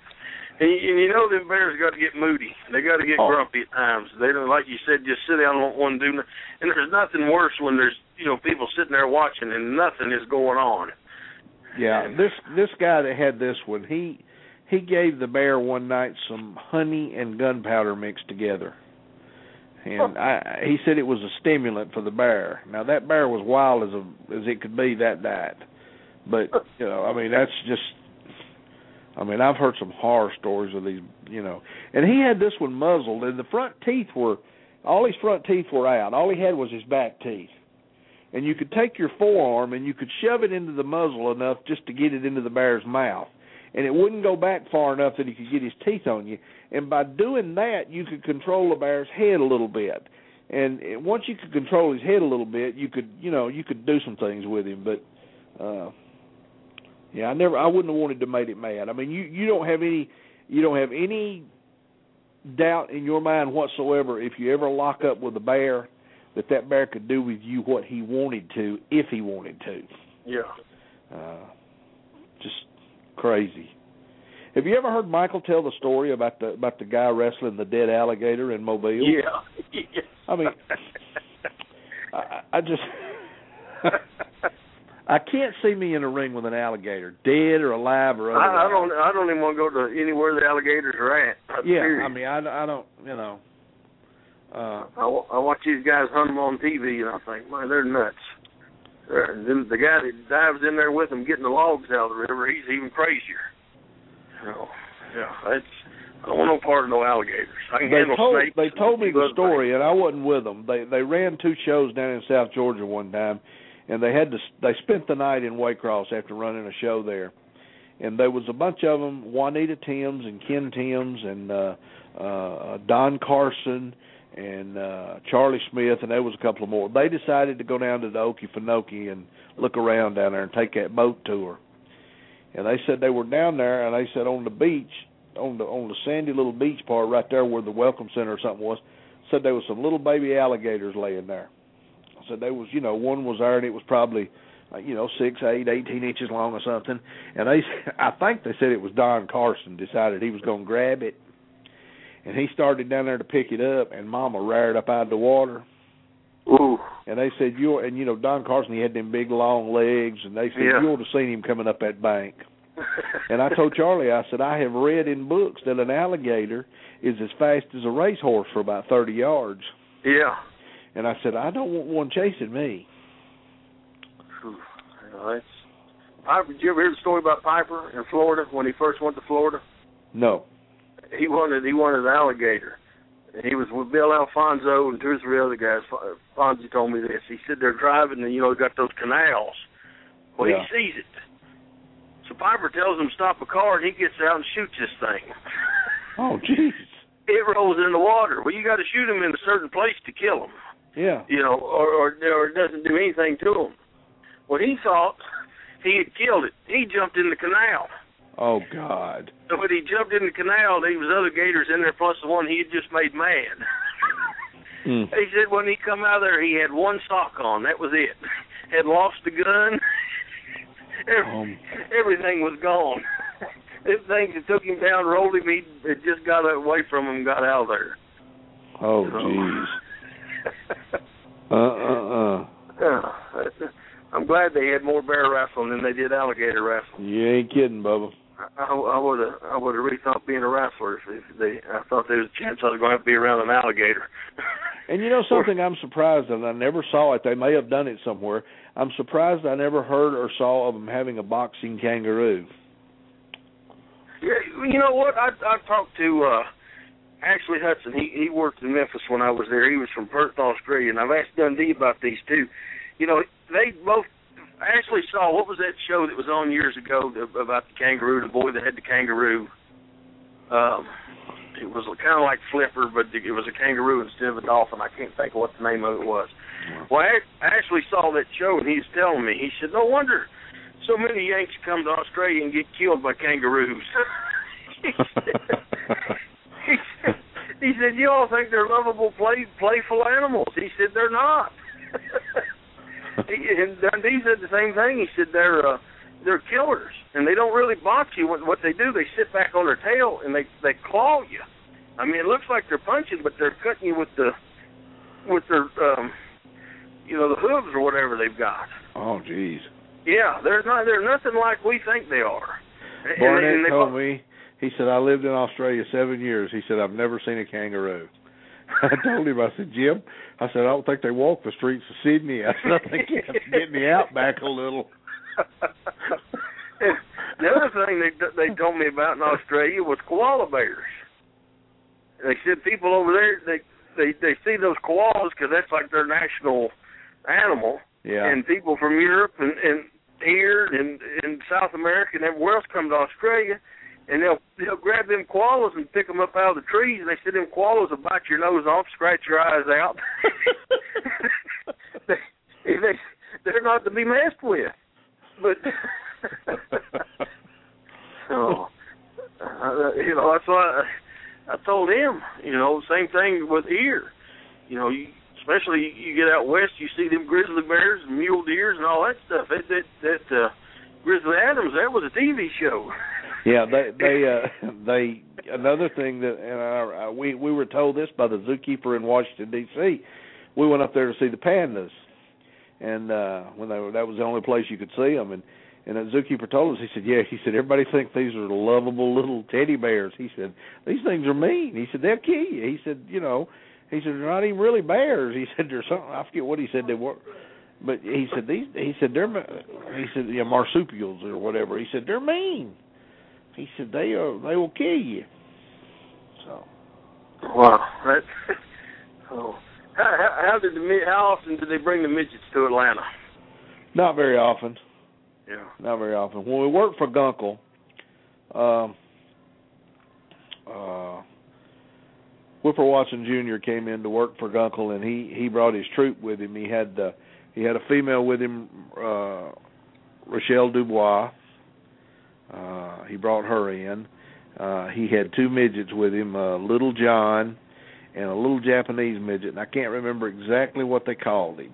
And them bears got to get moody. They got to get grumpy at times. They don't, like you said, just sit down and want to do nothing. And there's nothing worse when there's, people sitting there watching and nothing is going on. Yeah, this guy that had this one, he gave the bear one night some honey and gunpowder mixed together. And he said it was a stimulant for the bear. Now, that bear was wild as it could be that night. But, that's just... I've heard some horror stories of these, And he had this one muzzled, and the front teeth all his front teeth were out. All he had was his back teeth. And you could take your forearm and you could shove it into the muzzle enough just to get it into the bear's mouth. And it wouldn't go back far enough that he could get his teeth on you. And by doing that, you could control the bear's head a little bit. And once you could control his head a little bit, you could do some things with him. But, yeah, I wouldn't have wanted to make it mad. You don't have any doubt in your mind whatsoever if you ever lock up with a bear that bear could do with you what he wanted to if he wanted to. Yeah. Just crazy. Have you ever heard Michael tell the story about the guy wrestling the dead alligator in Mobile? Yeah. I just I can't see me in a ring with an alligator, dead or alive or otherwise. I don't even want to go to anywhere the alligators are at. Yeah, I don't, I watch these guys hunt them on TV, and I think, man, they're nuts. Then the guy that dives in there with them getting the logs out of the river, he's even crazier. I don't want no part of no alligators. I can handle snakes. They told me the story, and I wasn't with them. They ran 2 shows down in South Georgia one time, and they spent the night in Waycross after running a show there. And there was a bunch of them, Juanita Timms and Ken Timms and Don Carson and Charlie Smith, and there was a couple of more. They decided to go down to the Okefenokee and look around down there and take that boat tour. And they said they were down there, and they said on the beach, on the sandy little beach part right there where the Welcome Center or something was, said there was some little baby alligators laying there. So there was, one was there, and it was probably, 6, 8, 18 inches long or something. And I think they said it was Don Carson decided he was going to grab it. And he started down there to pick it up, and Mama reared up out of the water. Ooh. And they said, Don Carson, he had them big, long legs, and they said, you ought to have seen him coming up that bank. And I told Charlie, I said, I have read in books that an alligator is as fast as a racehorse for about 30 yards. Yeah. And I said, I don't want one chasing me. Did you ever hear the story about Piper in Florida when he first went to Florida? No. He wanted an alligator. And he was with Bill Alfonso and 2 or 3 other guys. Fonzie told me this. He said they're driving and, got those canals. Well, he sees it. So Piper tells him to stop a car, and he gets out and shoots this thing. Oh, jeez. It rolls in the water. Well, you got to shoot him in a certain place to kill him. Yeah. You know, or it doesn't do anything to him. Well, he thought he had killed it. He jumped in the canal. Oh, God. So when he jumped in the canal, there was other gators in there plus the one he had just made mad. He said when he come out of there, he had one sock on. That was it. Had lost the gun. Everything was gone. Them things that took him down, rolled him, it just got away from him and got out of there. Oh, jeez. I'm glad they had more bear wrestling than they did alligator wrestling. You ain't kidding, Bubba. I would have really thought being a wrestler I thought there was a chance I was going to have to be around an alligator. And you know something, I'm surprised that I never saw it. They may have done it somewhere. I'm surprised I never heard or saw of them having a boxing kangaroo. Yeah, you know what? I talked to Ashley Hudson. He worked in Memphis when I was there. He was from Perth, Australia, and I've asked Dundee about these too. You know, they both. Ashley saw, what was that show that was on years ago about the kangaroo, the boy that had the kangaroo? It was kind of like Flipper, but it was a kangaroo instead of a dolphin. I can't think of what the name of it was. Well, I actually saw that show, and he was telling me, he said, no wonder so many Yanks come to Australia and get killed by kangaroos. He said, you all think they're lovable, playful animals. He said, they're not. And Dundee said the same thing. He said they're killers, and they don't really box you. What they do, they sit back on their tail and they claw you. I mean, it looks like they're punching, but they're cutting you with their the hooves or whatever they've got. Oh, jeez. Yeah, they're nothing like we think they are. Barnett told me. He said, I lived in Australia 7 years. He said, I've never seen a kangaroo. I told him, I said, Jim, I said, I don't think they walk the streets of Sydney. I said, I think you have to get in the outback a little. The other thing they told me about in Australia was koala bears. They said people over there, they see those koalas because that's like their national animal. Yeah. And people from Europe and here and South America and everywhere else come to Australia, and they'll grab them koalas and pick them up out of the trees, and they said them koalas will bite your nose off, scratch your eyes out. They're not to be messed with. But that's why I told him. Same thing with here. Especially you get out west, you see them grizzly bears and mule deers and all that stuff. That Grizzly Adams, that was a TV show. Yeah, they another thing that we were told this by the zookeeper in Washington D.C. We went up there to see the pandas, and when that was the only place you could see them, and the zookeeper told us, he said everybody thinks these are lovable little teddy bears. He said these things are mean. He said they'll kill you. He said he said they're not even really bears. He said there's something, I forget what he said they were. But he said marsupials or whatever. He said they're mean. He said they will kill you. So. Wow. How often did they bring the midgets to Atlanta? Not very often. Yeah. Not very often. When we worked for Gunkel, Whipper Watson Jr. came in to work for Gunkel, and he brought his troop with him. He had a female with him, Rochelle Dubois. He brought her in. He had two midgets with him, Little John and a little Japanese midget, and I can't remember exactly what they called him.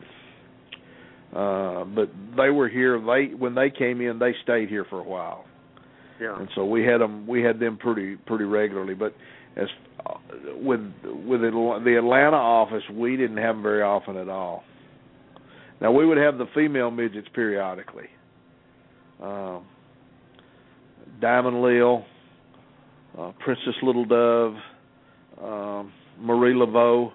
But they were here. When they came in, they stayed here for a while. Yeah. And so we had them pretty regularly. But as with the Atlanta office, we didn't have them very often at all. Now we would have the female midgets periodically. Diamond Lil, Princess Little Dove, Marie Laveau.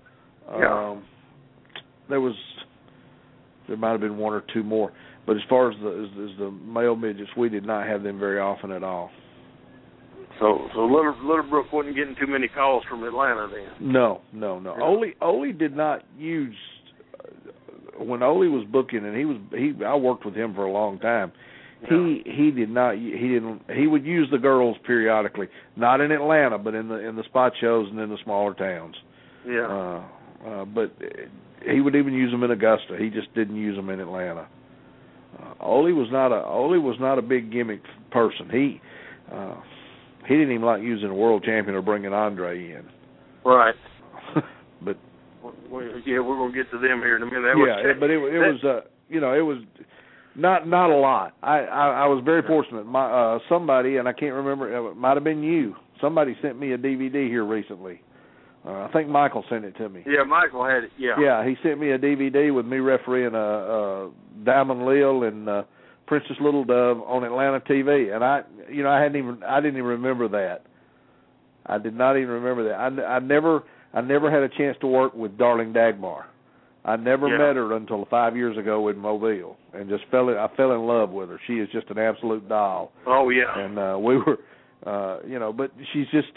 There might have been one or two more, but as far as the male midgets, we did not have them very often at all. So Little Brook wasn't getting too many calls from Atlanta then. No. Yeah. Ole did not use when Ole was booking, and I worked with him for a long time. Yeah. He would use the girls periodically, not in Atlanta, but in the spot shows and in the smaller towns. Yeah. But he would even use them in Augusta. He just didn't use them in Atlanta. Ole was not a big gimmick person. He didn't even like using a world champion or bringing Andre in. Right. But yeah, we're gonna get to them here in a minute. But it was it was not a lot. I was very fortunate. Somebody, and I can't remember, it might have been you. Somebody sent me a DVD here recently. I think Michael sent it to me. Yeah, Michael had it. Yeah. Yeah, he sent me a DVD with me refereeing Diamond Lil and Princess Little Dove on Atlanta TV, and I didn't even remember that. I did not even remember that. I never had a chance to work with Darling Dagmar. I never met her until 5 years ago in Mobile, and I fell in love with her. She is just an absolute doll. Oh yeah. And we were, but she's just.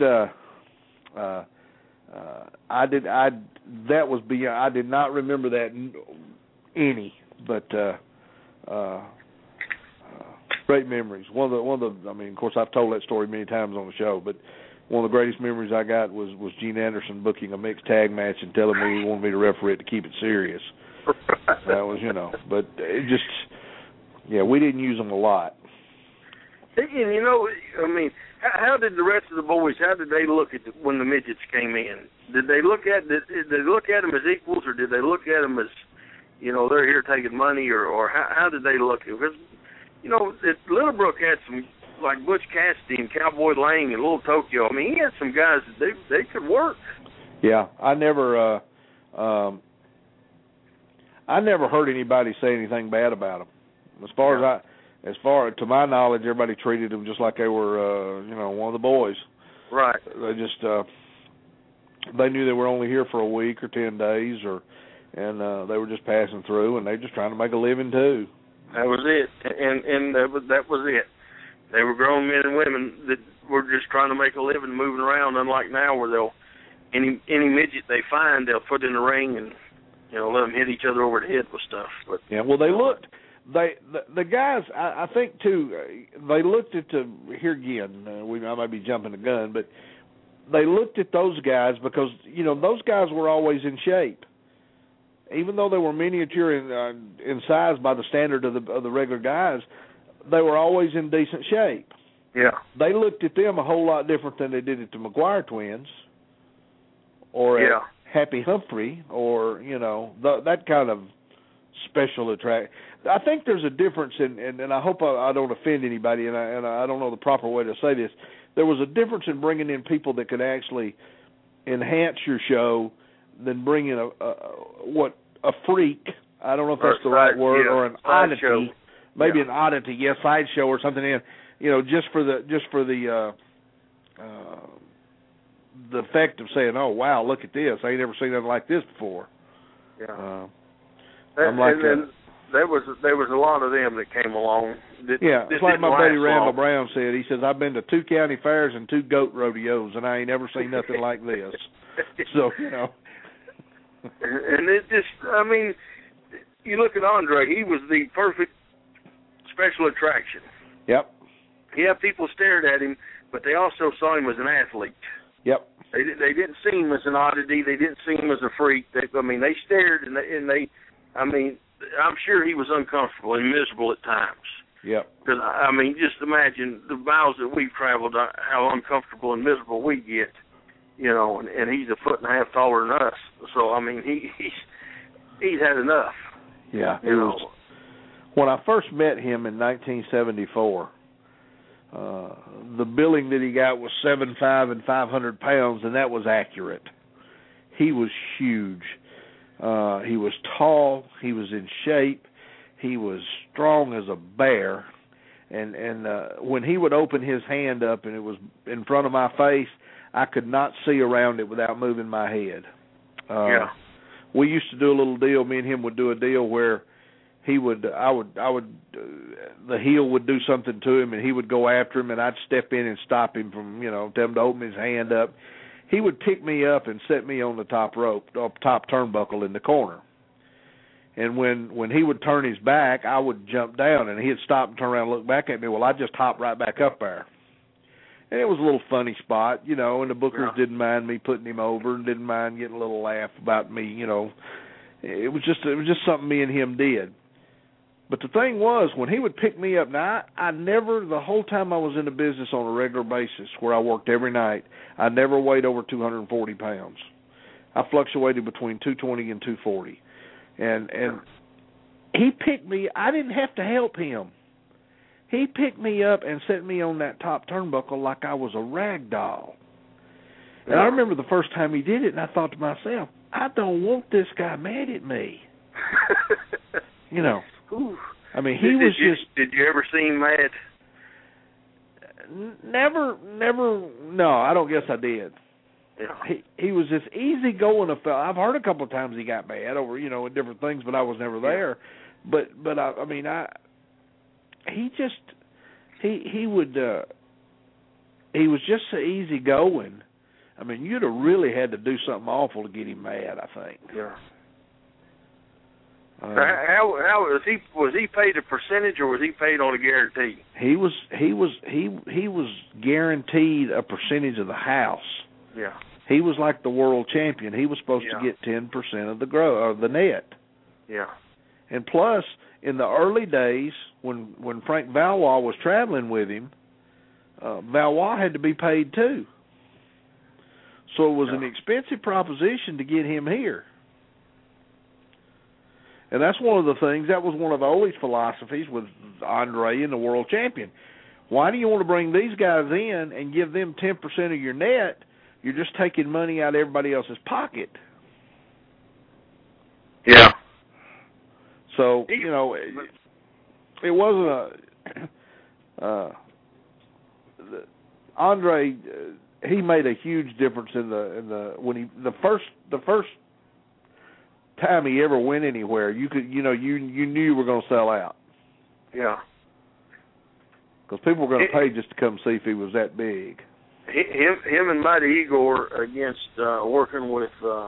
That was beyond. I did not remember that any, but great memories. One of the. I mean, of course, I've told that story many times on the show, but one of the greatest memories I got was Gene Anderson booking a mixed tag match and telling me he wanted me to referee it to keep it serious. That was, but it just, we didn't use them a lot. And, I mean, how did the rest of the boys? How did they look at when the midgets came in? Did they look at them as equals, or did they look at them as, they're here taking money, or how did they look? Because, Littlebrook had some, like Butch Cassidy and Cowboy Lang and Little Tokyo. I mean, he had some guys that they could work. Yeah, I never heard anybody say anything bad about them. As far to my knowledge, everybody treated them just like they were, one of the boys. Right. They just they knew they were only here for a week or 10 days, and they were just passing through, and they were just trying to make a living too. That was it, and that was it. They were grown men and women that were just trying to make a living, moving around. Unlike now, where any midget they find, they'll put in the ring and let them hit each other over the head with stuff. But well, they looked. The guys, I think too, they looked at here again. I might be jumping the gun, but they looked at those guys because those guys were always in shape, even though they were miniature in size by the standard of the regular guys. They were always in decent shape. Yeah. They looked at them a whole lot different than they did at the McGuire twins, or at Happy Humphrey, or that kind of special attract. I think there's a difference and I hope I don't offend anybody, and I don't know the proper way to say this. There was a difference in bringing in people that could actually enhance your show than bringing a freak. I don't know if that's the right word, or an oddity. Show. Maybe an oddity, sideshow or something in, just for the effect of saying, "Oh wow, look at this! I ain't never seen nothing like this before." Yeah. There was a lot of them that came along. It's like my buddy Randall Brown said. He says, "I've been to 2 county fairs and 2 goat rodeos, and I ain't never seen nothing like this." So And it just, I mean, you look at Andre. He was the perfect special attraction. Yep. Yeah, people stared at him, but they also saw him as an athlete. Yep. They didn't see him as an oddity. They didn't see him as a freak. They stared, and they I'm sure he was uncomfortable and miserable at times. Yep. Because, just imagine the miles that we've traveled, how uncomfortable and miserable we get, and he's 1.5 feet taller than us. So, he's had enough. Yeah. When I first met him in 1974, the billing that he got was 7'5" and 500 pounds, and that was accurate. He was huge. He was tall. He was in shape. He was strong as a bear. And when he would open his hand up and it was in front of my face, I could not see around it without moving my head. We used to do a little deal. Me and him would do a deal where the heel would do something to him, and he would go after him, and I'd step in and stop him from, tell him to open his hand up. He would pick me up and set me on the top rope, top turnbuckle in the corner. And when he would turn his back, I would jump down, and he'd stop and turn around and look back at me. Well, I'd just hop right back up there. And it was a little funny spot, and the bookers didn't mind me putting him over and didn't mind getting a little laugh about me, It was just something me and him did. But the thing was, when he would pick me up, now I never, the whole time I was in the business on a regular basis where I worked every night, I never weighed over 240 pounds. I fluctuated between 220 and 240. And he picked me, I didn't have to help him. He picked me up and set me on that top turnbuckle like I was a rag doll. And I remember the first time he did it, and I thought to myself, I don't want this guy mad at me. Ooh. I mean, he was just... Did you ever see him mad? Never, no, I don't guess I did. Yeah. He was this easygoing a fella. I've heard a couple of times he got mad over, different things, but I was never there. But he was just so easygoing. I mean, you'd have really had to do something awful to get him mad, I think. Yeah. How was he paid a percentage, or was he paid on a guarantee? He was guaranteed a percentage of the house. Yeah. He was like the world champion. He was supposed to get 10% of the net. Yeah. And plus, in the early days, when Frank Valois was traveling with him, Valois had to be paid too. So it was an expensive proposition to get him here. And that's one of the things, that was one of Ole's philosophies with Andre and the world champion. Why do you want to bring these guys in and give them 10% of your net? You're just taking money out of everybody else's pocket. Yeah. So, it wasn't Andre, he made a huge difference the first time he ever went anywhere. You knew you were going to sell out. Yeah. Because people were going to pay just to come see if he was that big. Him and Mighty Igor against working with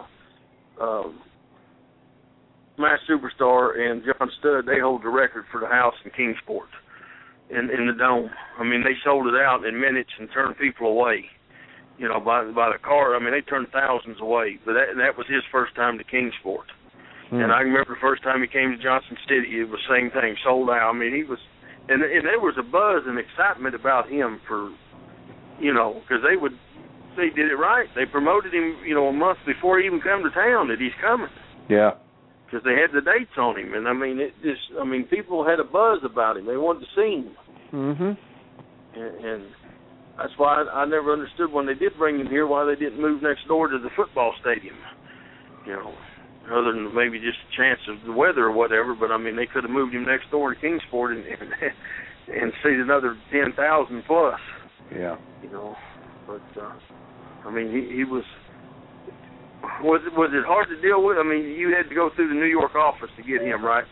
Mass Superstar and John Studd, they hold the record for the house in Kingsport in the Dome. I mean, they sold it out in minutes and turned people away. By the car. I mean, they turned thousands away. But that was his first time to Kingsport. And I remember the first time he came to Johnson City, it was the same thing, sold out. I mean, he was, and there was a buzz and excitement about him for, because they did it right. They promoted him, a month before he even come to town that he's coming. Yeah. Because they had the dates on him, and people had a buzz about him. They wanted to see him. Mhm. And that's why I never understood when they did bring him here why they didn't move next door to the football stadium. Other than maybe just a chance of the weather or whatever. But I mean, they could have moved him next door to Kingsport and seated another 10,000 plus. Yeah. But I mean, he was. Was it hard to deal with? I mean, you had to go through the New York office to get him, right?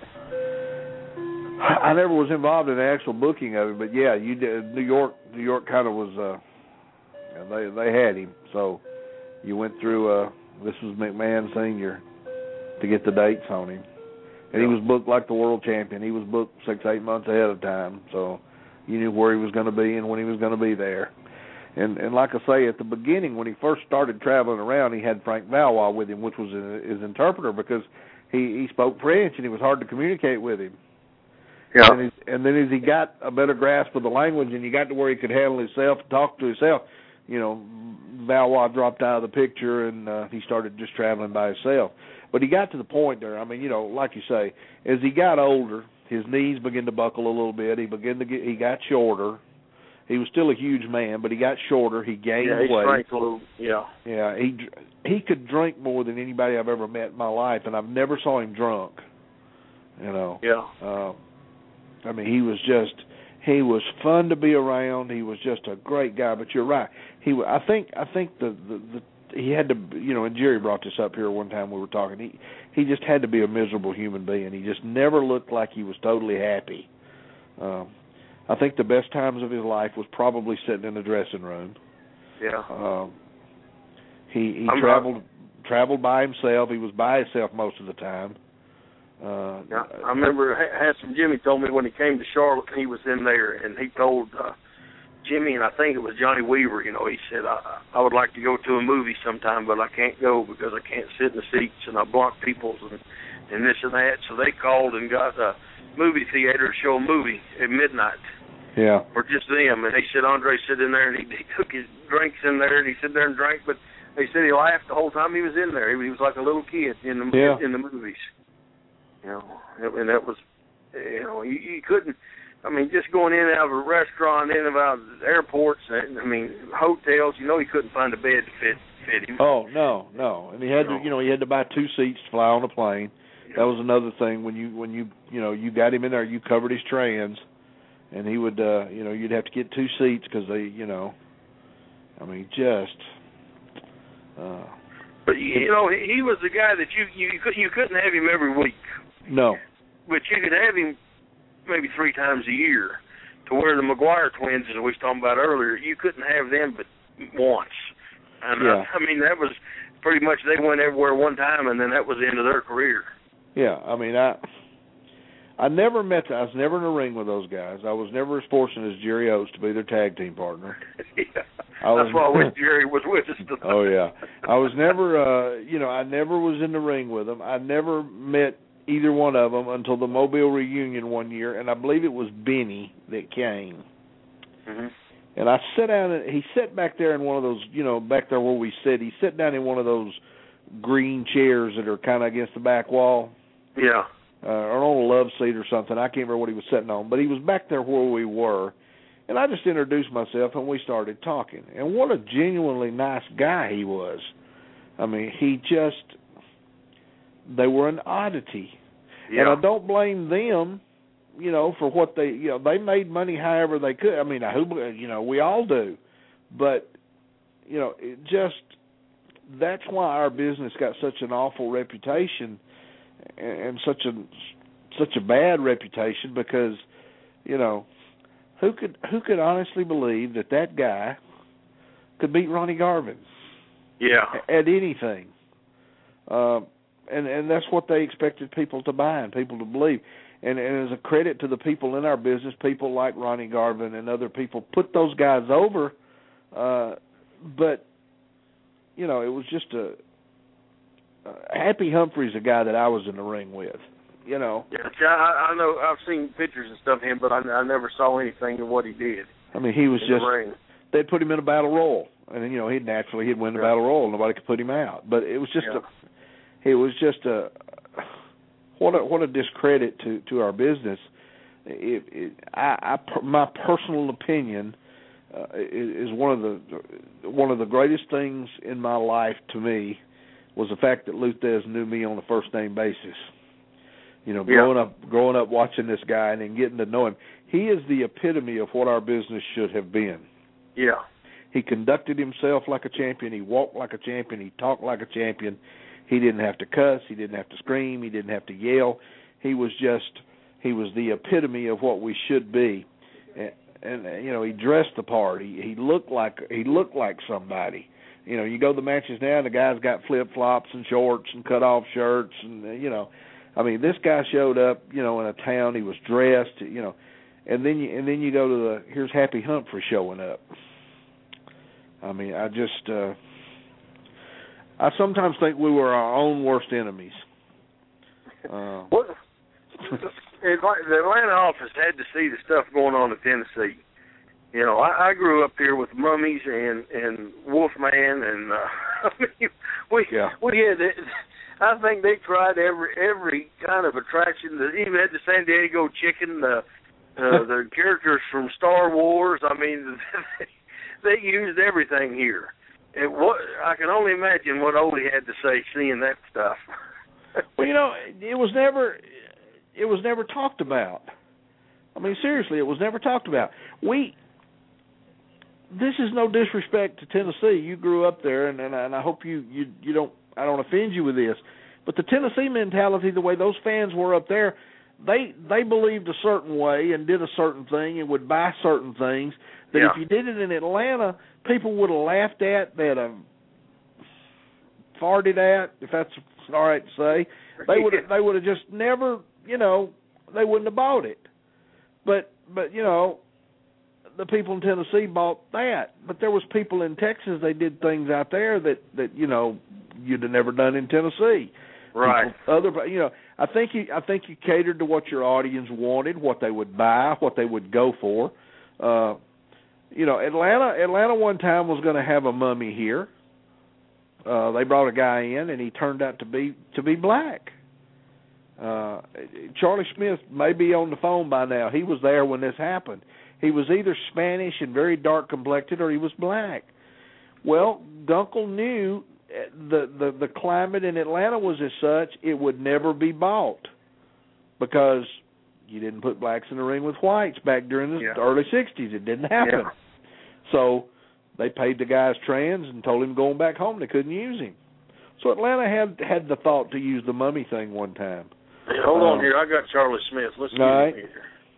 I never was involved in the actual booking of it, but yeah, you did. New York kind of was. They had him, so you went through. This was McMahon Sr. to get the dates on him, and he was booked like the world champion. He was booked 6-8 months ahead of time, so you knew where he was going to be and when he was going to be there. And like I say, at the beginning when he first started traveling around, he had Frank Valois with him, which was his interpreter, because he spoke French and it was hard to communicate with him. Yeah. And then as he got a better grasp of the language and he got to where he could handle himself, talk to himself, Valois dropped out of the picture and he started just traveling by himself. But he got to the point there. I mean, like you say, as he got older, his knees began to buckle a little bit. He got shorter. He was still a huge man, but he got shorter. He gained weight. Yeah, he shrank a little. Yeah. Yeah, he could drink more than anybody I've ever met in my life, and I've never saw him drunk. Yeah. I mean, he was fun to be around. He was just a great guy. But you're right. I think he had to, and Jerry brought this up here one time we were talking. He just had to be a miserable human being. He just never looked like he was totally happy. I think the best times of his life was probably sitting in the dressing room. Yeah. He traveled by himself. He was by himself most of the time. Now, I remember Handsome Jimmy told me when he came to Charlotte, he was in there, and he told Jimmy, and I think it was Johnny Weaver, he said, I would like to go to a movie sometime, but I can't go because I can't sit in the seats, and I block people's and this and that. So they called and got a movie theater to show a movie at midnight. Yeah. For just them. And they said Andre sat in there, and he took his drinks in there, and he sat there and drank, but they said he laughed the whole time he was in there. He was like a little kid in the movies. And that was, you couldn't, just going in and out of a restaurant, in and out of airports, hotels, he couldn't find a bed to fit him. Oh, no. And he had to, he had to buy 2 seats to fly on a plane. That was another thing. When you got him in there, you covered his trans, and he would, you'd have to get 2 seats because they, But he was the guy that you couldn't have him every week. No. But you could have him maybe 3 times a year. To where the McGuire twins, as we was talking about earlier, you couldn't have them but once. And that was pretty much, they went everywhere one time, and then that was the end of their career. Yeah, I never met I was never in a ring with those guys. I was never as fortunate as Jerry Oates to be their tag team partner. Yeah. That's why I wish Jerry was with us tonight. Oh, yeah. I was never, I never was in the ring with them. I never met either one of them until the Mobile reunion one year, and I believe it was Benny that came. Mm-hmm. And I sat down, and he sat back there in one of those, back there where we sit. He sat down in one of those green chairs that are kind of against the back wall. Yeah. Or on a love seat or something. I can't remember what he was sitting on, but he was back there where we were. And I just introduced myself, and we started talking. And what a genuinely nice guy he was. They were an oddity. Yeah. And I don't blame them, for what they, they made money however they could. We all do. But, that's why our business got such an awful reputation and such a bad reputation because, who could honestly believe that guy could beat Ronnie Garvin? Yeah. At anything. And that's what they expected people to buy and people to believe. And as a credit to the people in our business, people like Ronnie Garvin and other people put those guys over. But, it was just Happy Humphrey's a guy that I was in the ring with, Yeah, I know. I've seen pictures and stuff of him, but I never saw anything of what he did. He was just, they'd put him in a battle royal. And then, he'd win the battle royal. Nobody could put him out. But it was just what a discredit to our business. My personal opinion is one of the greatest things in my life to me was the fact that Lou Thez knew me on a first name basis. Growing up watching this guy and then getting to know him, he is the epitome of what our business should have been. Yeah. He conducted himself like a champion. He walked like a champion. He talked like a champion. He didn't have to cuss. He didn't have to scream. He didn't have to yell. He was the epitome of what we should be. And he dressed the part. He looked like somebody. You go to the matches now, and the guy's got flip-flops and shorts and cut-off shirts. And, this guy showed up, in a town. He was dressed, And then you go to here's Happy Humphrey showing up. I sometimes think we were our own worst enemies. What? The Atlanta office had to see the stuff going on in Tennessee. I grew up here with Mummies and Wolfman, and we had. I think they tried every kind of attraction. They even had the San Diego Chicken, the characters from Star Wars. They used everything here. And I can only imagine what Ole had to say seeing that stuff. Well, it was never talked about. Seriously, it was never talked about. This is no disrespect to Tennessee. You grew up there, and I hope you don't. I don't offend you with this, but the Tennessee mentality, the way those fans were up there, they believed a certain way and did a certain thing and would buy certain things. That if you did it in Atlanta, people would have laughed at. They'd have farted at, if that's all right to say, they would have just never, you know, they wouldn't have bought it. But you know, the people in Tennessee bought that. But there was people in Texas, they did things out there that you know, you'd have never done in Tennessee. Right. People, you know, I think you catered to what your audience wanted, what they would buy, what they would go for. You know, Atlanta one time was going to have a mummy here. They brought a guy in, and he turned out to be black. Charlie Smith may be on the phone by now. He was there when this happened. He was either Spanish and very dark complected, or he was black. Well, Gunkel knew the climate in Atlanta was as such, it would never be bought because you didn't put blacks in the ring with whites back during the early 60s. It didn't happen. Yeah. So they paid the guys trans and told him going back home they couldn't use him. So Atlanta had the thought to use the mummy thing one time. Hey, hold on here. I got Charlie Smith. Let's get him here.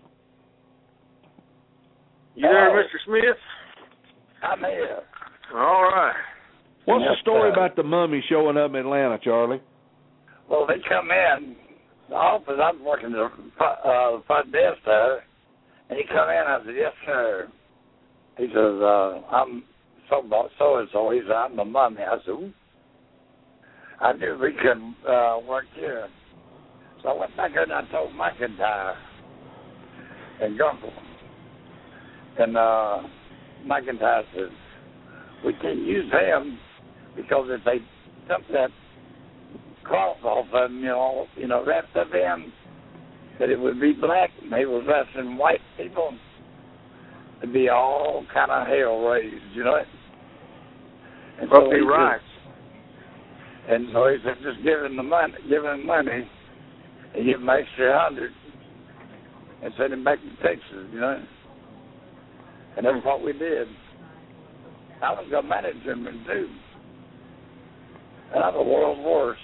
You there, Mr. Smith? I'm here. All right. What's the story about the mummy showing up in Atlanta, Charlie? Well, they come in the office. I'm working the front desk there, and he come in. I said, "Yes, sir." He says, "I'm so-and-so." He said, "I'm the mummy." I said, "Ooh." I knew we couldn't work here. So I went back there and I told McIntyre and Gunkel. And McIntyre says, "We can't use him because if they took that cross off of him, you know, wrapped up in, that it would be black, and he was wrestling white people, it'd be all kind of hell raised, you know." And so be right. And so he said, "Just give him money, and give him an extra 100, and send him back to Texas, you know." And that's what we did. I was going to manage him too. And I'm the world's worst.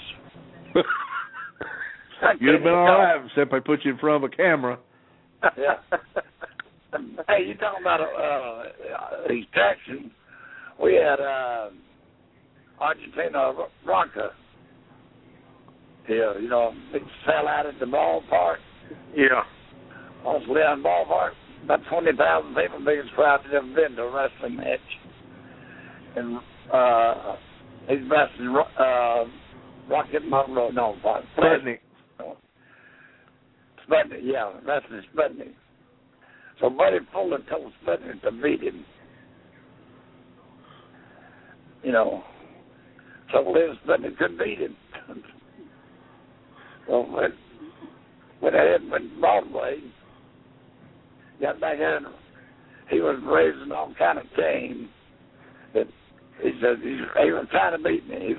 You'd have been all right except I put you in front of a camera. Yeah. Hey, you talking about extraction? We had Argentina Rocca. Yeah, you know, big sellout at the ballpark. Yeah. On Leon Ballpark. About 20,000 people, biggest crowd that's ever been to a wrestling match. And he's wrestling Rocket Monroe. No, Sputnik. Sputnik, yeah, wrestling Sputnik. So Buddy Fuller told Sputnik to beat him. You know, so Liz Sputnik couldn't beat him. So when I went Broadway, got back in, he was raising all kind of cane. That he said he was trying to beat me.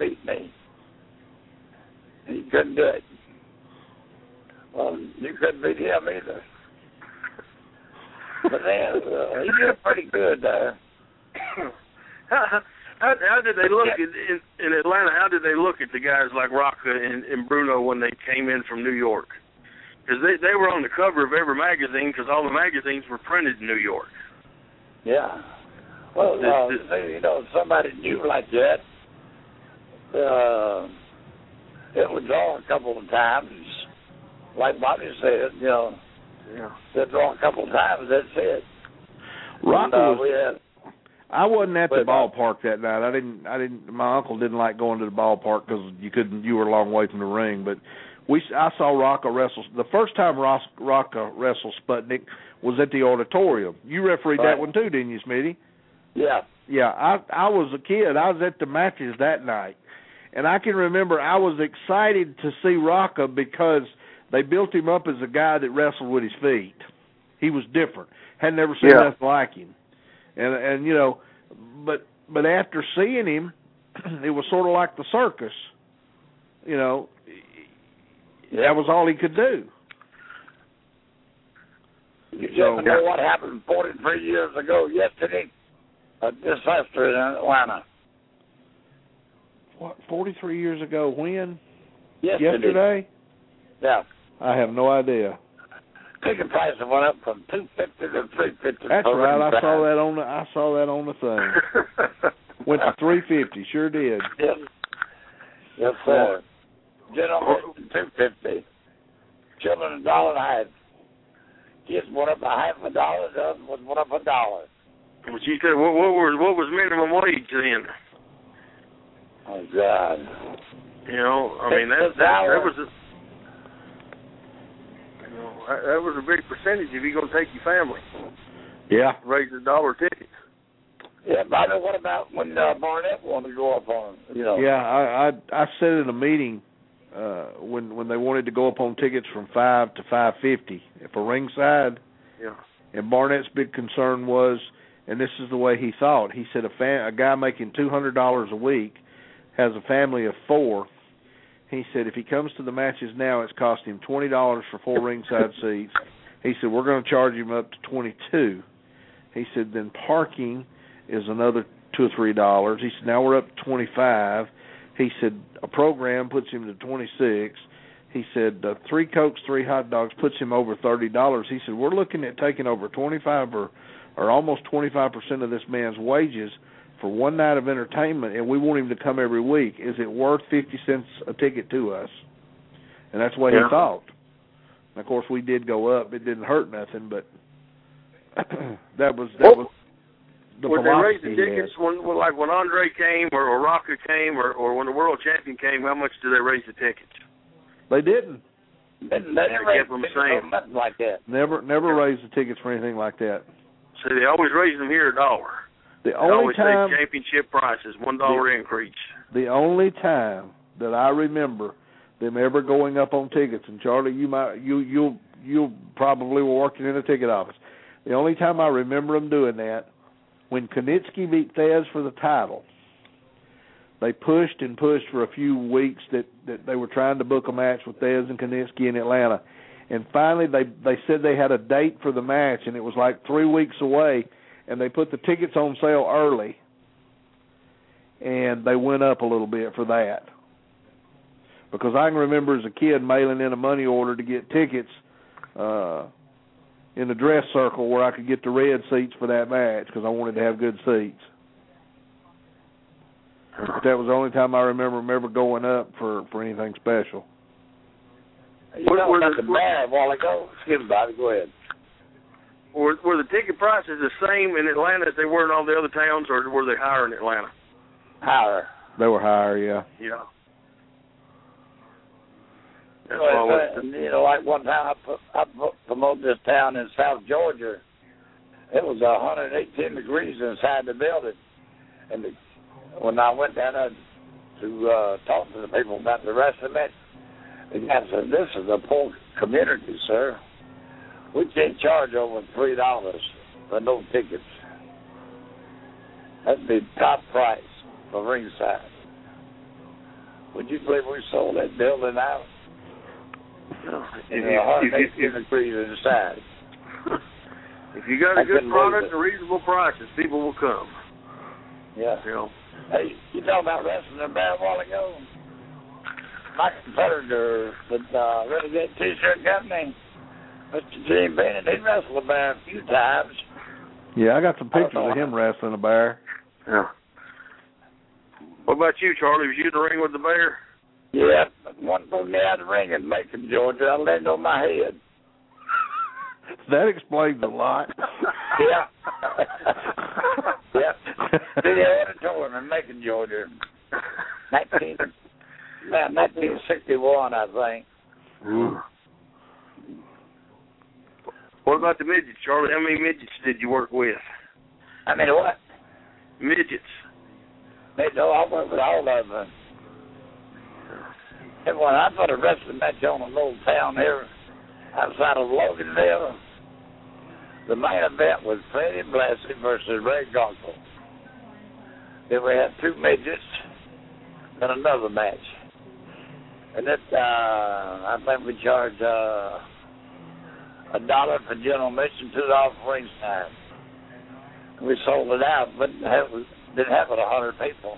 And he couldn't do it. Well, you couldn't beat him either. But then he did pretty good there. How did they look in Atlanta? How did they look at the guys like Rocca and Bruno when they came in from New York? Because they were on the cover of every magazine because all the magazines were printed in New York. Yeah. Well, you know, somebody new like that, it would draw a couple of times. Like Bobby said, you know, they'd draw a couple of times, that's it. I wasn't at the ballpark that night. I didn't. My uncle didn't like going to the ballpark because you were a long way from the ring, but I saw Rocca wrestle. The first time Rocca wrestled Sputnik was at the auditorium. You refereed that one too, didn't you, Smitty? Yeah. Yeah, I was a kid. I was at the matches that night. And I can remember I was excited to see Rocca because they built him up as a guy that wrestled with his feet. He was different. Had never seen nothing like him. And you know, but after seeing him, it was sort of like the circus. You know, that was all he could do. You just know what happened 43 years ago yesterday? A disaster in Atlanta. What, 43 years ago when? Yesterday? Yeah. I have no idea. Ticket prices went up from $250 to $350. That's right. I saw that on the thing. Went to $350. Sure did. Yes. Yes, sir. General Mission, $2.50. Children, $1.50. Kids went up a half $1, the other one went up $1. But you said, what was minimum wage then? Oh, God. You know, I mean, that was that was a big percentage if you're going to take your family. Yeah. Raise $1 ticket. Yeah, but what about when Barnett wanted to go up on, you know? Yeah, I said in a meeting when they wanted to go up on tickets from $5 to $5.50 for ringside. Yeah. And Barnett's big concern was, and this is the way he thought. He said a guy making $200 a week has a family of 4. He said if he comes to the matches now, it's cost him $20 for 4 ringside seats. He said we're going to charge him up to $22. He said then parking is another $2 or $3. He said now we're up to $25. He said a program puts him to $26. He said 3 Cokes, 3 hot dogs puts him over $30. He said we're looking at taking over 25 or almost 25% of this man's wages for one night of entertainment, and we want him to come every week. Is it worth 50 cents a ticket to us? And that's what he thought. And of course, we did go up. It didn't hurt nothing, but that was the would they raise the tickets when Andre came or Rocca came or when the world champion came? How much did they raise the tickets? They didn't. They kept them the same. Nothing like that. Never raised the tickets for anything like that. So they always raise them here $1. The only time championship prices $1 increase. The only time that I remember them ever going up on tickets, and Charlie, you probably were working in a ticket office. The only time I remember them doing that, when Konitsky beat Thesz for the title, they pushed and pushed for a few weeks that they were trying to book a match with Thesz and Konitsky in Atlanta, and finally they said they had a date for the match, and it was like 3 weeks away. And they put the tickets on sale early, and they went up a little bit for that. Because I can remember as a kid mailing in a money order to get tickets in the dress circle where I could get the red seats for that match because I wanted to have good seats. But that was the only time I remember them ever going up for anything special. You know about the bar a while ago? Excuse me, Bobby, go ahead. Were the ticket prices the same in Atlanta as they were in all the other towns, or were they higher in Atlanta? Higher. They were higher, yeah. Yeah. You know, like one time I promoted this town in South Georgia. It was 118 degrees inside the building. And when I went down there to talk to the people about the rest of it, the guy said, "This is a poor community, sir. We can't charge over $3 for no tickets. That'd be top price for ringside." Would you believe we sold that building out? No. If you got a good product and reasonable prices, people will come. Yeah. You know. Hey, you talking about wrestling a bear a while ago? My competitor with Renegade T-shirt company, Mr. Gene Bennett, he wrestled a bear a few times. Yeah, I got some pictures of him wrestling a bear. Yeah. What about you, Charlie? Was you in the ring with the bear? Yeah, one pulled me out of the ring in Macon, Georgia. I landed on my head. That explains a lot. Yeah. Yeah. To the auditorium in Macon, Georgia. 1961, I think. Ooh. What about the midgets, Charlie? How many midgets did you work with? I mean, what? Midgets. I worked with all of them. And when I put a wrestling match on a little town here outside of Loganville, the main event was Freddie Blassie versus Ray Gonkel. Then we had 2 midgets and another match. And that, I think we charged $1 for general admission, $2 for ringside. We sold it out, but didn't have it 100 people.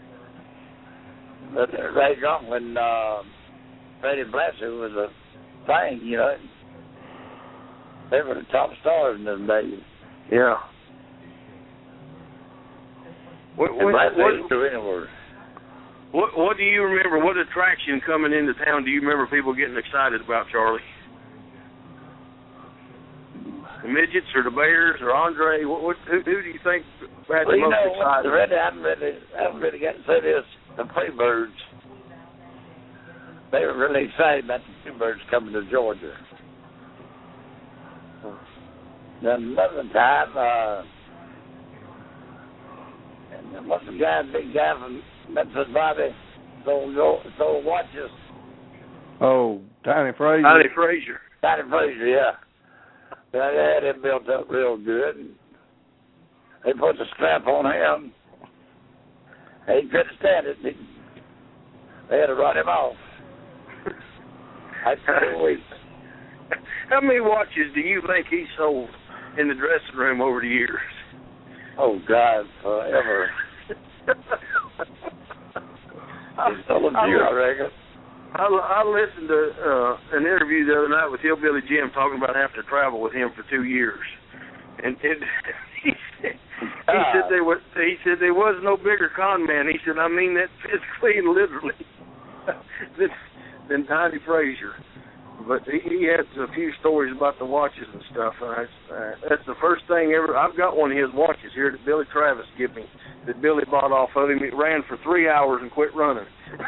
But Ray Gonkel and Freddie Blassie was a thing, you know. They were the top stars in those days. Yeah. Blassie used to anywhere. What do you remember? What attraction coming into town do you remember people getting excited about, Charlie? The midgets or the Bears or Andre? Who do you think had the most excited? I haven't really got to say this. The Freebirds. They were really excited about the Freebirds coming to Georgia. Then another time, and what's the guy, big guy from Memphis, Bobby, sold watches. Oh, Tiny Frazier. Tiny Frazier, yeah. They had him built up real good. They put the strap on him. He couldn't stand it. They had to run him off. After 2 weeks. How many watches do you think he sold in the dressing room over the years? Oh, God, forever. He sold a few, I reckon. I listened to an interview the other night with Hillbilly Jim talking about having to travel with him for 2 years, and he said there was no bigger con man. He said, I mean that physically and literally than Tiny Frazier. But he had a few stories about the watches and stuff. That's the first thing ever. I've got one of his watches here that Billy Travis gave me that Billy bought off of him. It ran for 3 hours and quit running.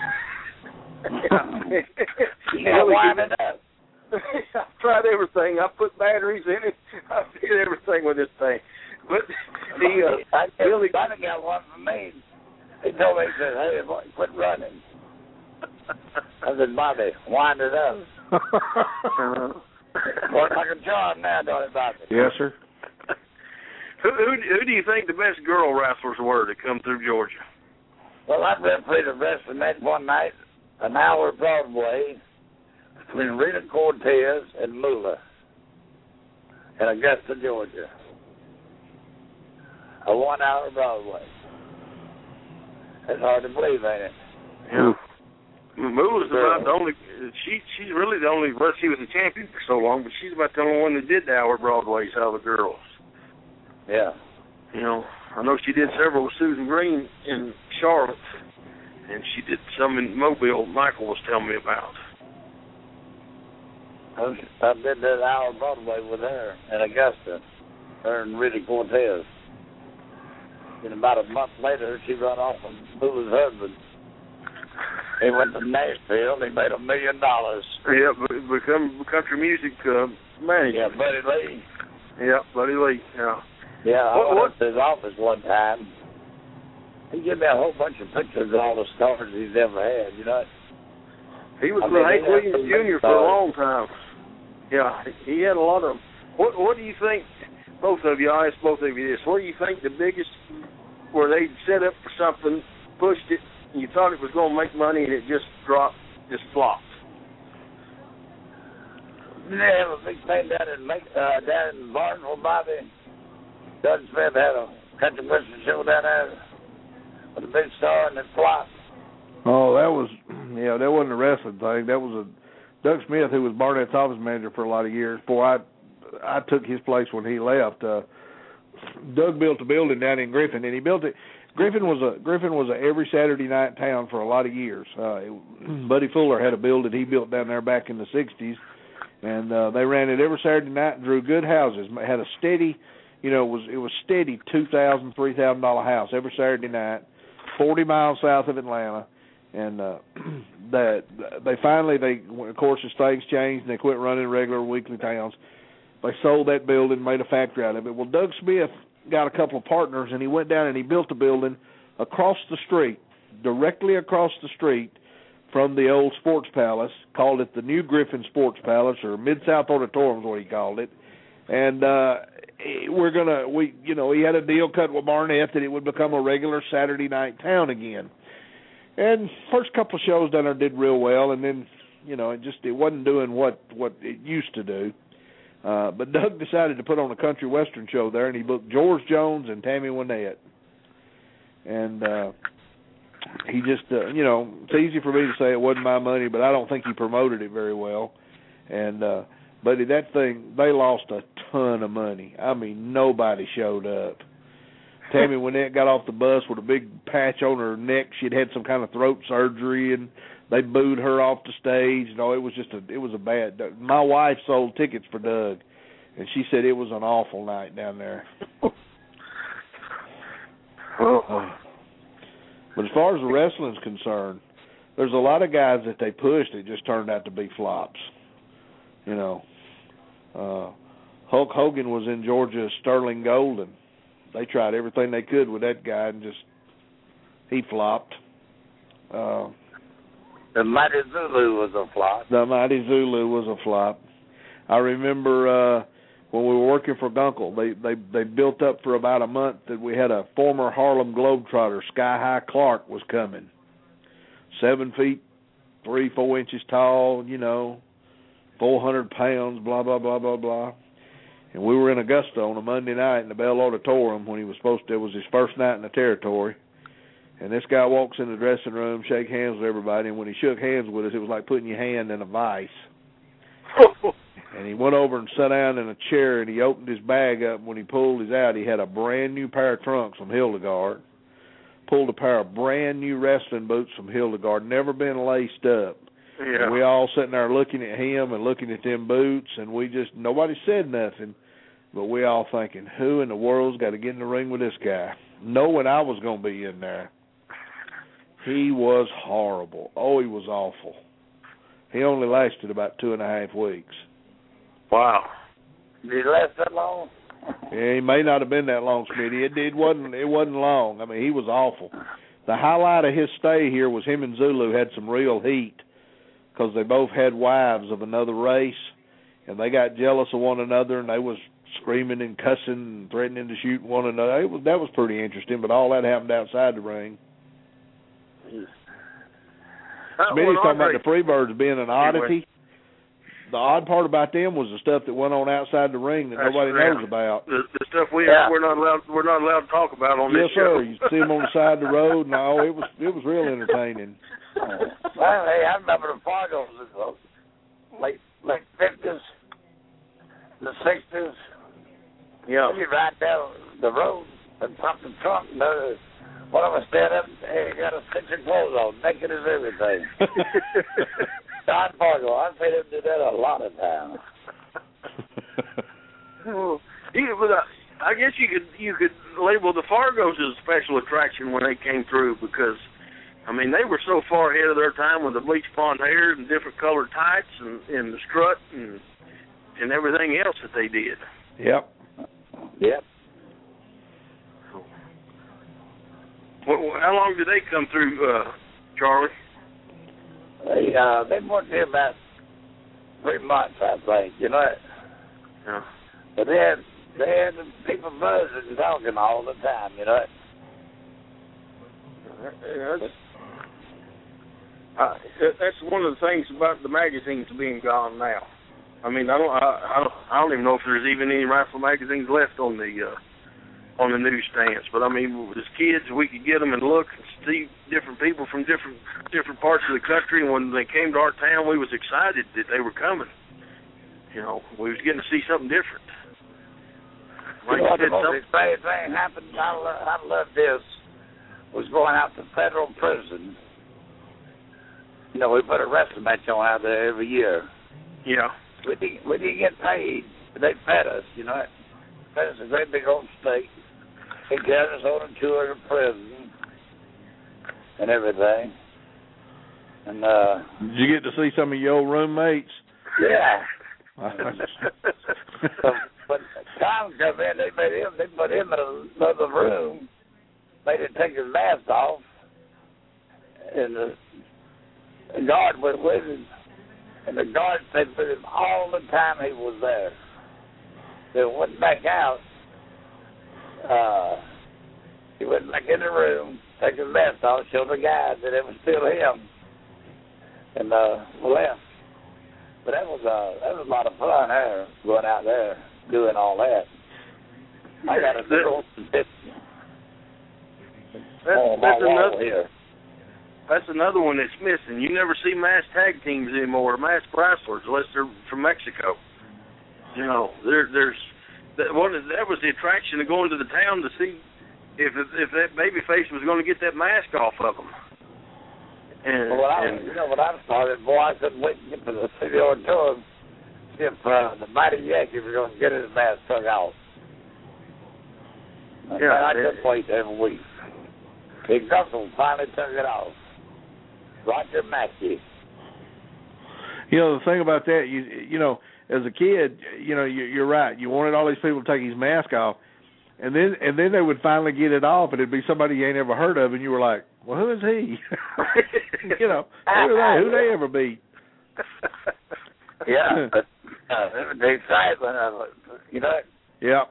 I've tried everything. I put batteries in it. I did everything with this thing. But Billy got one for me. He told me, he said, hey, boy, quit running. I said, Bobby, wind it up. Work like a job now, don't it, Bobby? Yes, sir. Who do you think the best girl wrestlers were that come through Georgia? Well, I refereed a wrestling match one night, an hour Broadway, between Rita Cortez and Moolah in Augusta, Georgia. A 1 hour Broadway. It's hard to believe, ain't it? Yeah. Moolah's about the only. She's really the only. Well, she was a champion for so long, but she's about the only one that did the hour Broadways out of the girls. Yeah. You know, I know she did several with Susan Green in Charlotte, and she did some in Mobile. Michael was telling me about. I did that hour Broadway with her in Augusta, her and Rita Cortez. And about a month later, she run off with Moolah's husband. He went to Nashville. He made $1 million. Yeah, become country music manager. Yeah, Buddy Lee. Yeah, Buddy Lee. Yeah. Yeah, I went to his office one time. He gave me a whole bunch of pictures of all the stars he's ever had. You know. He was with Hank Williams Jr. for a long time. Yeah, he had a lot of them. What do you think? Both of you, I asked both of you this. What do you think the biggest, where they set up for something, pushed it, and you thought it was going to make money, and it just dropped, just flopped? They have a big thing down in Barnesville, Bobby. Doug Smith had a country western show down there with a big star, and it flopped. Oh, that wasn't a wrestling thing. That was Doug Smith, who was Barnett's office manager for a lot of years. Boy, I took his place when he left. Doug built a building down in Griffin, and he built it. Griffin was a every Saturday night town for a lot of years. Buddy Fuller had a building he built down there back in the 60s, and they ran it every Saturday night and drew good houses. Had a steady, it was steady $2,000, $3,000 house every Saturday night, 40 miles south of Atlanta. And of course, as things changed and they quit running regular weekly towns, they sold that building, made a factory out of it. Well, Doug Smith got a couple of partners, and he went down and he built a building across the street, directly across the street from the old Sports Palace, called it the New Griffin Sports Palace, or Mid-South Auditorium is what he called it. And he had a deal cut with Barnett that it would become a regular Saturday night town again. And first couple of shows down there did real well, and then, it wasn't doing what it used to do. But Doug decided to put on a country western show there, and he booked George Jones and Tammy Wynette. And he just, it's easy for me to say it wasn't my money, but I don't think he promoted it very well. And, buddy, that thing, they lost a ton of money. I mean, nobody showed up. Tammy Wynette got off the bus with a big patch on her neck. She'd had some kind of throat surgery, and they booed her off the stage. No, it was a bad. My wife sold tickets for Doug, and she said it was an awful night down there. But as far as the wrestling's concerned, there's a lot of guys that they pushed that just turned out to be flops. You know, Hulk Hogan was in Georgia, Sterling Golden. They tried everything they could with that guy, and he flopped. The Mighty Zulu was a flop. The Mighty Zulu was a flop. I remember when we were working for Gunkel, they built up for about a month that we had a former Harlem Globetrotter, Sky High Clark, was coming. 7 feet, 3-4 inches tall, 400 pounds, blah, blah, blah, blah, blah. And we were in Augusta on a Monday night in the Bell Auditorium when he was it was his first night in the territory. And this guy walks in the dressing room, shake hands with everybody, and when he shook hands with us, it was like putting your hand in a vice. And he went over and sat down in a chair, and he opened his bag up. When he pulled his out, he had a brand-new pair of trunks from Hildegard, pulled a pair of brand-new wrestling boots from Hildegard, never been laced up. Yeah. And we all sitting there looking at him and looking at them boots, and nobody said nothing, but we all thinking, who in the world's got to get in the ring with this guy? Knowing I was going to be in there. He was horrible. Oh, he was awful. He only lasted about 2.5 weeks. Wow. Did he last that long? Yeah, he may not have been that long, Smitty. It wasn't long. I mean, he was awful. The highlight of his stay here was him and Zulu had some real heat because they both had wives of another race, and they got jealous of one another, and they was screaming and cussing and threatening to shoot one another. That was pretty interesting, but all that happened outside the ring. Smitty's talking about the Freebirds being an oddity. The odd part about them was the stuff that went on outside the ring that nobody knows about. The stuff we're not allowed to talk about on this show. Yes, sir. You see them on the side of the road. No, it was real entertaining. Well, hey, I remember the Fargos in the late 50s, the 60s. Yeah. You ride down the road and pop the trunk, and one of us stand up, hey, got a stitch of clothes on, naked as everything. Don Fargo, I've seen him do that a lot of times. I guess you could label the Fargos as a special attraction when they came through because, I mean, they were so far ahead of their time with the bleach blonde hair and different colored tights and the strut and everything else that they did. Yep. How long did they come through, Charlie? They worked here about 3 months, I think, Yeah. But they had the people buzzing and talking all the time, That's one of the things about the magazines being gone now. I mean, I don't even know if there's even any rifle magazines left on the newsstands. But I mean, as kids, we could get them and look and see different people from different parts of the country. And when they came to our town, we was excited that they were coming. We was getting to see something different. Like the most exciting thing happened. I love this. Was going out to federal prison. We put a wrestling match on out there every year. Yeah. We didn't get paid, but they fed us. Fed us a great big old steak. They got us on a tour to prison and everything. And did you get to see some of your old roommates? Yeah. But Tom come in, they put him in another room, made him take his mask off, and the guard went with him, and the guard stayed with him all the time he was there. They went back out. He went back in the room, took his mask off, showed the guys that it was still him, and left. But that was a lot of fun there, going out there, doing all that. I got a big old That's another one that's missing. You never see masked tag teams anymore, or masked wrestlers, unless they're from Mexico. That was the attraction of going to the town to see if that baby face was going to get that mask off of him. And, what I started, boy, I couldn't wait to get to the city auditorium if the Mighty Yankees were going to get his mask took off. Yeah, I just wait every week. Big Russell finally took it off. Roger Mackey. You know, the thing about that, you know, as a kid, you know, you're right. You wanted all these people to take his mask off, and then they would finally get it off, and it'd be somebody you ain't ever heard of, and you were like, well, who is he? You know, who they ever beat? Yeah, but the excitement of it, you know. Yeah.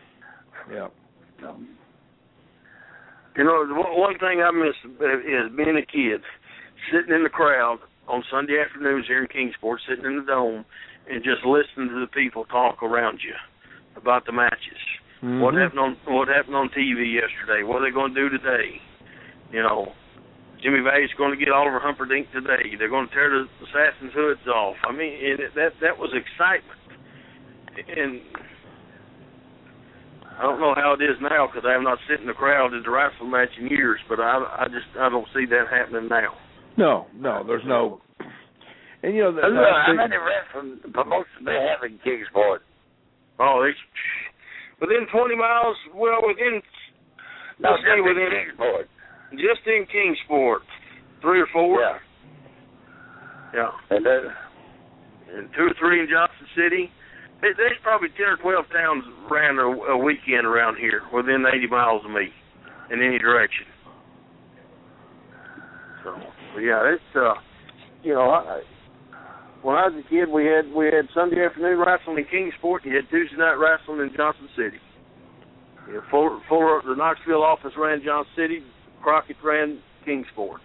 You know, one thing I miss is being a kid, sitting in the crowd on Sunday afternoons here in Kingsport, sitting in the dome, and just listening to the people talk around you about the matches. Mm-hmm. What happened on TV yesterday? What are they going to do today? You know, Jimmy Valley's going to get Oliver Humperdinck today. They're going to tear the Assassin's hoods off. I mean, and that was excitement. And I don't know how it is now because I have not sat in the crowd at the rifle match in years, but I don't see that happening now. No, there's no. And you know, how many wrestling promotions they have in Kingsport? Oh, within 20 miles. Well, within Kingsport. Just in Kingsport, 3 or 4. Yeah. And 2 or 3 in Johnson City. There's probably 10 or 12 towns ran a weekend around here within 80 miles of me in any direction. So, yeah, it's you know, when I was a kid, we had Sunday afternoon wrestling in Kingsport. You had Tuesday night wrestling in Johnson City. You know, the Knoxville office ran Johnson City. Crockett ran Kingsport.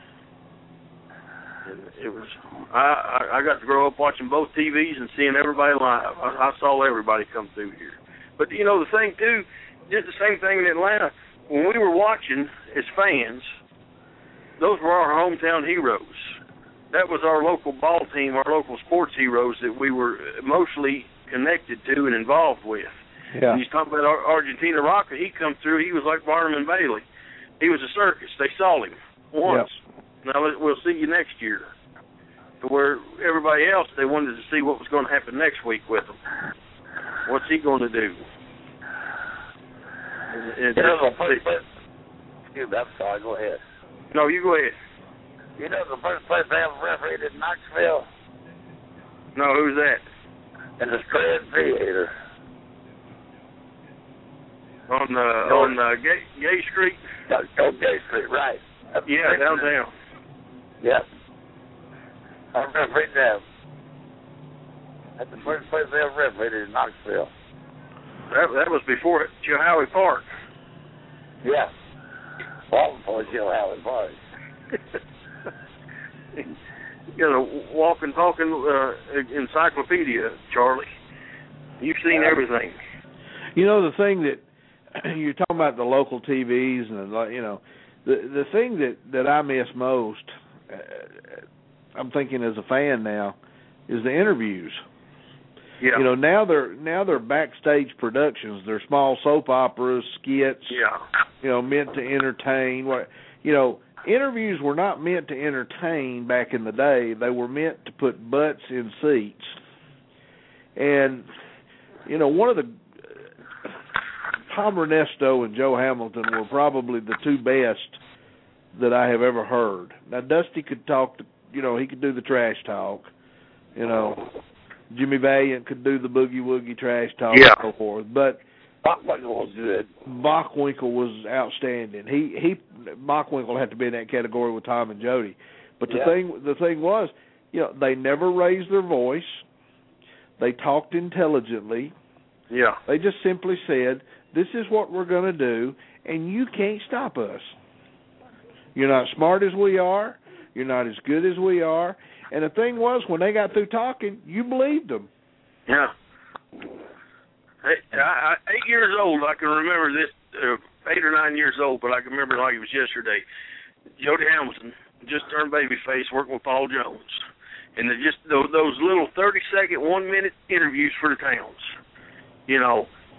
And it was I got to grow up watching both TVs and seeing everybody live. I saw everybody come through here. But you know the thing too, did the same thing in Atlanta. When we were watching as fans, those were our hometown heroes. That was our local ball team, our local sports heroes that we were emotionally connected to and involved with. Yeah. And you talk about Argentina Rocker, he come through, he was like Barnum and Bailey. He was a circus. They saw him once. Yep. Now we'll see you next year. To where everybody else, they wanted to see what was going to happen next week with him. What's he going to do? I'm sorry, go ahead. No, you go ahead. You know the first place they ever refereed in Knoxville? No, who's that? In the Strand Theater. On Gay Street? On Gay Street, right. Yeah, downtown. Yep. I refereed them. That's the first place they ever refereed in Knoxville. That was before Chilhowie Park. Yeah. Well, before Chilhowie Park. You know, walking, talking encyclopedia, Charlie. You've seen everything. You know, the thing that you're talking about, the local TVs, and you know, the thing that I miss most, I'm thinking as a fan now, is the interviews. Yeah. You know, now they're backstage productions. They're small soap operas, skits. Yeah. You know, meant to entertain. You know, interviews were not meant to entertain back in the day. They were meant to put butts in seats. And you know, one of the Tom Ernesto and Joe Hamilton were probably the two best that I have ever heard. Now, Dusty could talk, you know, he could do the trash talk. You know, Jimmy Valiant could do the boogie-woogie trash talk and so forth. But Bockwinkel was good. Bockwinkel was outstanding. Bockwinkel had to be in that category with Tom and Jody. But the thing was, you know, they never raised their voice. They talked intelligently. Yeah. They just simply said, this is what we're going to do, and you can't stop us. You're not smart as we are. You're not as good as we are. And the thing was, when they got through talking, you believed them. Yeah. Hey, 8 years old, I can remember this, 8 or 9 years old, but I can remember it like it was yesterday. Jody Hamilton just turned babyface working with Paul Jones. And just those little 30-second, 1-minute interviews for the towns. You know,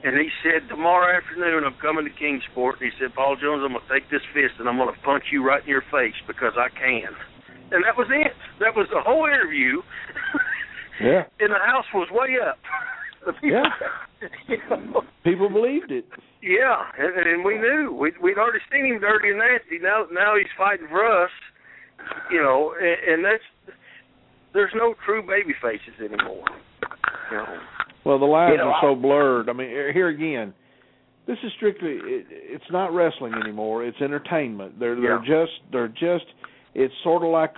And he said, tomorrow afternoon I'm coming to Kingsport. And he said, Paul Jones, I'm going to take this fist and I'm going to punch you right in your face because I can. And that was it. That was the whole interview. Yeah. And the house was way up. Yeah. You know? People believed it. Yeah, and we knew. We'd already seen him dirty and nasty. Now he's fighting for us. You know, and there's no true baby faces anymore. You know. Well, the lines are so blurred. I mean, here again, this is strictly. It's not wrestling anymore. It's entertainment. They're just. It's sort of like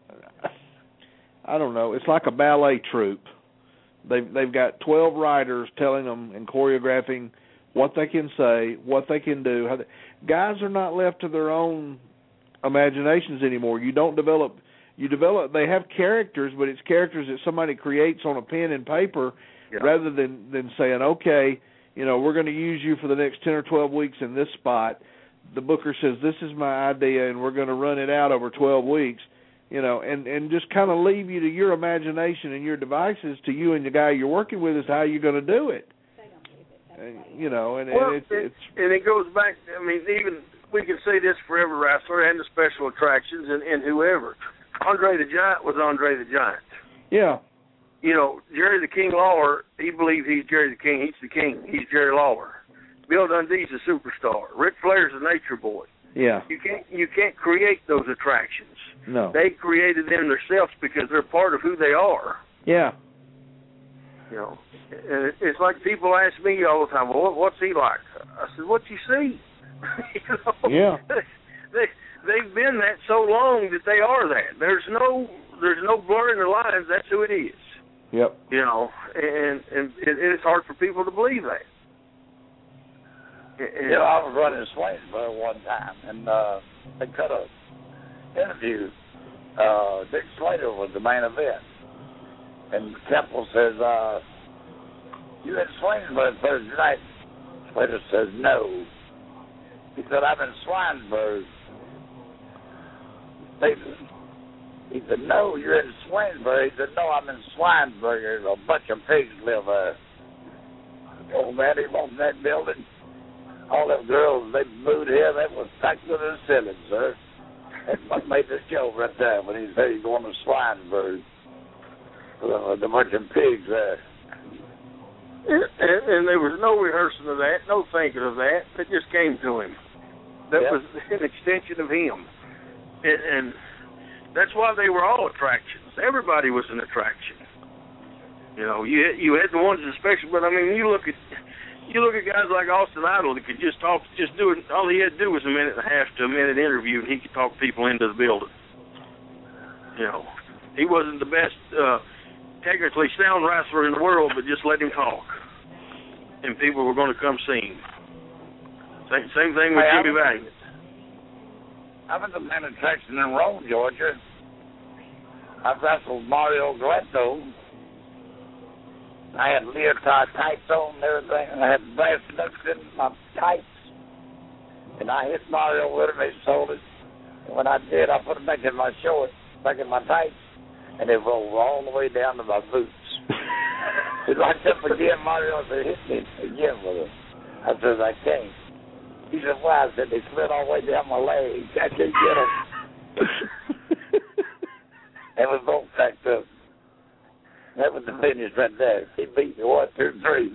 I don't know. It's like a ballet troupe. They've got 12 writers telling them and choreographing what they can say, what they can do. Guys are not left to their own imaginations anymore. You don't develop. They have characters, but it's characters that somebody creates on a pen and paper. Yeah. Rather than saying, okay, you know, we're going to use you for the next 10 or 12 weeks in this spot. The booker says, this is my idea, and we're going to run it out over 12 weeks, you know, and just kind of leave you to your imagination and your devices, to you and the guy you're working with, is how you're going to do it. And, you know, and it goes back, I mean, even we can say this for every wrestler and the special attractions and whoever. Andre the Giant was Andre the Giant. Yeah. You know, Jerry the King Lawler, he believes he's Jerry the King. He's the king. He's Jerry Lawler. Bill Dundee's a superstar. Ric Flair's a nature boy. Yeah. You can't create those attractions. No. They created them themselves because they're part of who they are. Yeah. You know, and it's like people ask me all the time, well, what's he like? I said, what you see? You know? Yeah. They've been that so long that they are that. There's no blurring the lines. That's who it is. Yep. You know, and it's hard for people to believe that. And, you know, I was running Swainsboro one time, and they cut a interview. Dick Slater was the main event, and Temple says, "You in Swainsboro Thursday night?" Slater says, "No." He said, "I'm in Swainsboro." He said, "No, you're in Swainsboro." He said, "No, I'm in Swainsboro. There's a bunch of pigs live there." Old man, he was in that building. All them girls, they booed him. That was stuck to the ceiling, sir. That's what made the show right there when he said he's going to Swainsboro. The bunch of pigs there. And there was no rehearsing of that, no thinking of that. It just came to him. That was an extension of him. And that's why they were all attractions. Everybody was an attraction. You know, you had the ones especially, but I mean, you look at guys like Austin Idol that could just talk, just do it. All he had to do was a minute and a half to a minute interview, and he could talk people into the building. You know, he wasn't the best technically sound wrestler in the world, but just let him talk, and people were going to come see him. Same thing with Jimmy Valiant. I was a main attraction in Rome, Georgia. I wrestled Mario Galetto. I had leotard tights on and everything, and I had brass knucks in my tights. And I hit Mario with them, he sold it. And when I did, I put them back in my shorts, back in my tights, and they rolled all the way down to my boots. If I kept again, Mario said, hit me again with them. I said, I can't. He said, why? I said, they slid all the way down my legs. I can't get them. They was both packed up. That was the finish right there. He beat me 1, 2, 3.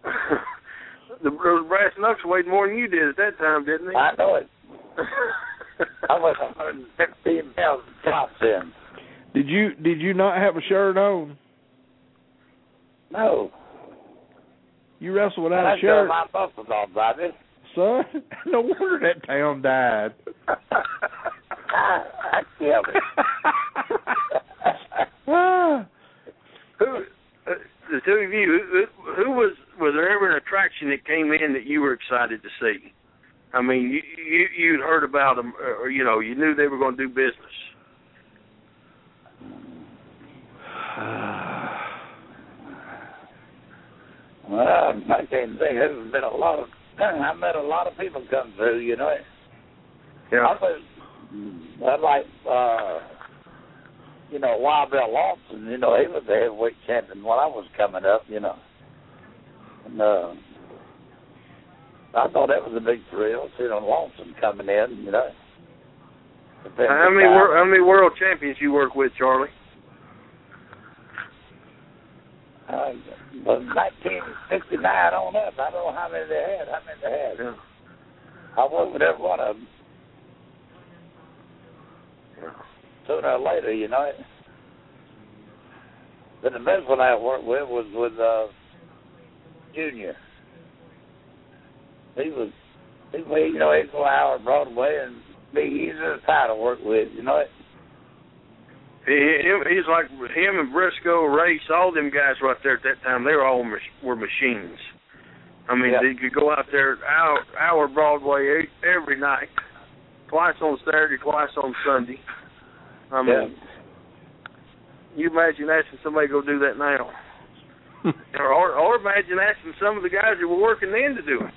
Those brass knucks weighed more than you did at that time, didn't they? I know it. I was 115 pounds tops in. Did you not have a shirt on? No. You wrestled without a shirt? I got my muscles off, Bobby. Son, no wonder that town died. I killed it. The two of you, who was there ever an attraction that came in that you were excited to see? I mean, you'd heard about them, or you know, you knew they were going to do business. Well, I can't think. There's been a lot of. I met a lot of people come through. You know. Yeah. I like. You know, Wild Bill Lawson, you know, he was the heavyweight champion when I was coming up, you know. And I thought that was a big thrill, seeing Lonesome coming in, you know. How many world champions you work with, Charlie? 1969 on up. I don't know how many they had. Yeah. I worked with every one of them. Yeah. Sooner or later, you know. Then the best one I worked with was with Junior. He was, you know, he's an hour Broadway, and he's a tie to work with, you know. He's like him and Briscoe, Race, all them guys right there at that time. They were machines. I mean, They could go out there hour Broadway every night, twice on Saturday, twice on Sunday. I mean, you imagine asking somebody to go do that now, or imagine asking some of the guys that were working then to do it.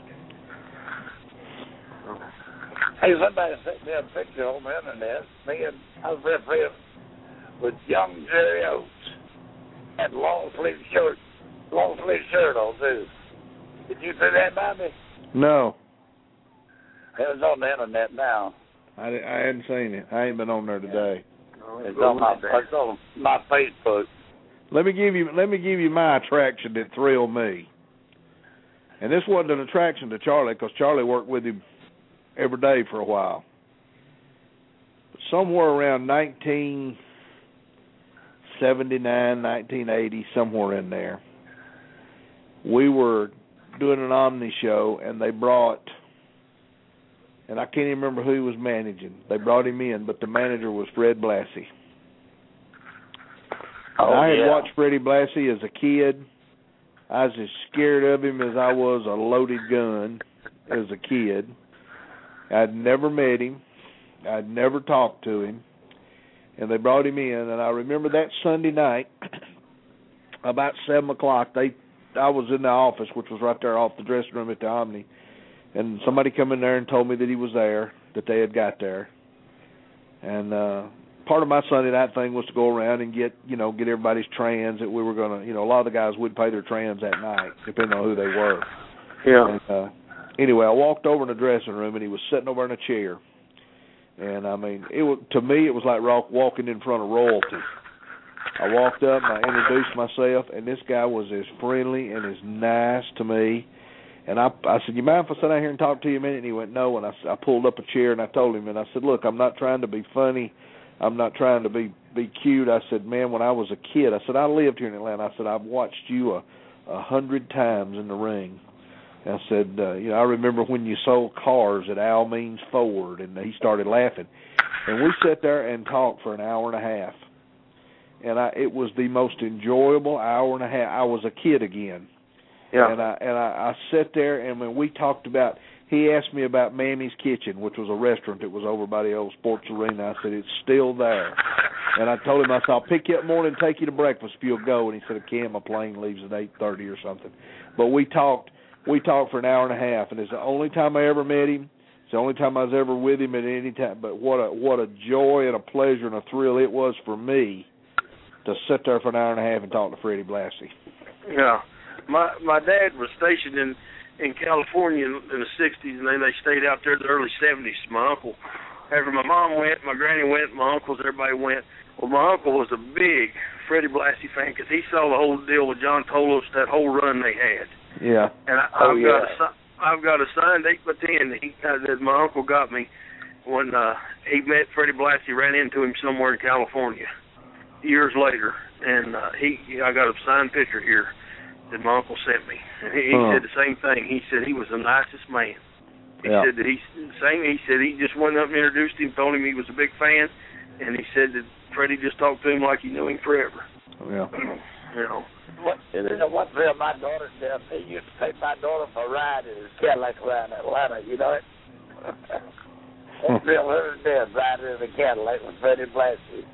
Hey, somebody sent me a picture on the internet. I was refereeing with young Jerry Oates and long sleeve shirt on too. Did you see that by me? No. It was on the internet now. I hadn't seen it. I ain't been on there today. It's on my Facebook. Let me give you my attraction that thrilled me. And this wasn't an attraction to Charlie, because Charlie worked with him every day for a while. But somewhere around 1979, 1980, somewhere in there, we were doing an Omni show, and they brought, and I can't even remember who he was managing. They brought him in, but the manager was Fred Blassie. I had watched Freddie Blassie as a kid. I was as scared of him as I was a loaded gun as a kid. I'd never met him. I'd never talked to him. And they brought him in, and I remember that Sunday night, about 7 o'clock, I was in the office, which was right there off the dressing room at the Omni, and somebody come in there and told me that he was there, that they had got there. And part of my Sunday night thing was to go around and get everybody's trans that we were going to, a lot of the guys would pay their trans that night, depending on who they were. Yeah. And, anyway, I walked over in the dressing room, and he was sitting over in a chair. And, I mean, to me, it was like walking in front of royalty. I walked up, and I introduced myself, and this guy was as friendly and as nice to me. And I said, you mind if I sit down here and talk to you a minute? And he went, no. And I pulled up a chair, and I told him, and I said, look, I'm not trying to be funny. I'm not trying to be cute. I said, man, when I was a kid, I said, I lived here in Atlanta. I said, I've watched you 100 times in the ring. I said, I remember when you sold cars at Al Means Ford, and he started laughing. And we sat there and talked for an hour and a half. And it was the most enjoyable hour and a half. I was a kid again. Yeah. And I sat there, and when we talked about, he asked me about Mammy's Kitchen, which was a restaurant that was over by the old sports arena. I said, it's still there. And I told him, I said, I'll pick you up in the morning and take you to breakfast if you'll go. And he said, I can't. My plane leaves at 8:30 or something. But we talked for an hour and a half, and it's the only time I ever met him. It's the only time I was ever with him at any time. But what a joy and a pleasure and a thrill it was for me to sit there for an hour and a half and talk to Freddie Blassie. Yeah. My dad was stationed in California in the 60s, and then they stayed out there in the early 70s. My uncle, after my mom went, my granny went, my uncles, everybody went. Well, my uncle was a big Freddie Blassie fan because he saw the whole deal with John Tolos, that whole run they had. Yeah. And I've got a signed 8x10 that my uncle got me when he met Freddie Blassie, ran into him somewhere in California years later, and I got a signed picture here that my uncle sent me. And he said the same thing. He said he was the nicest man. He said that he said he just went up and introduced him, told him he was a big fan, and he said that Freddie just talked to him like he knew him forever. Yeah. What real my daughter said, he used to take my daughter for a ride in his Cadillac around Atlanta, you know it? That's real her and dad riding in the Cadillac with Freddie Blassie.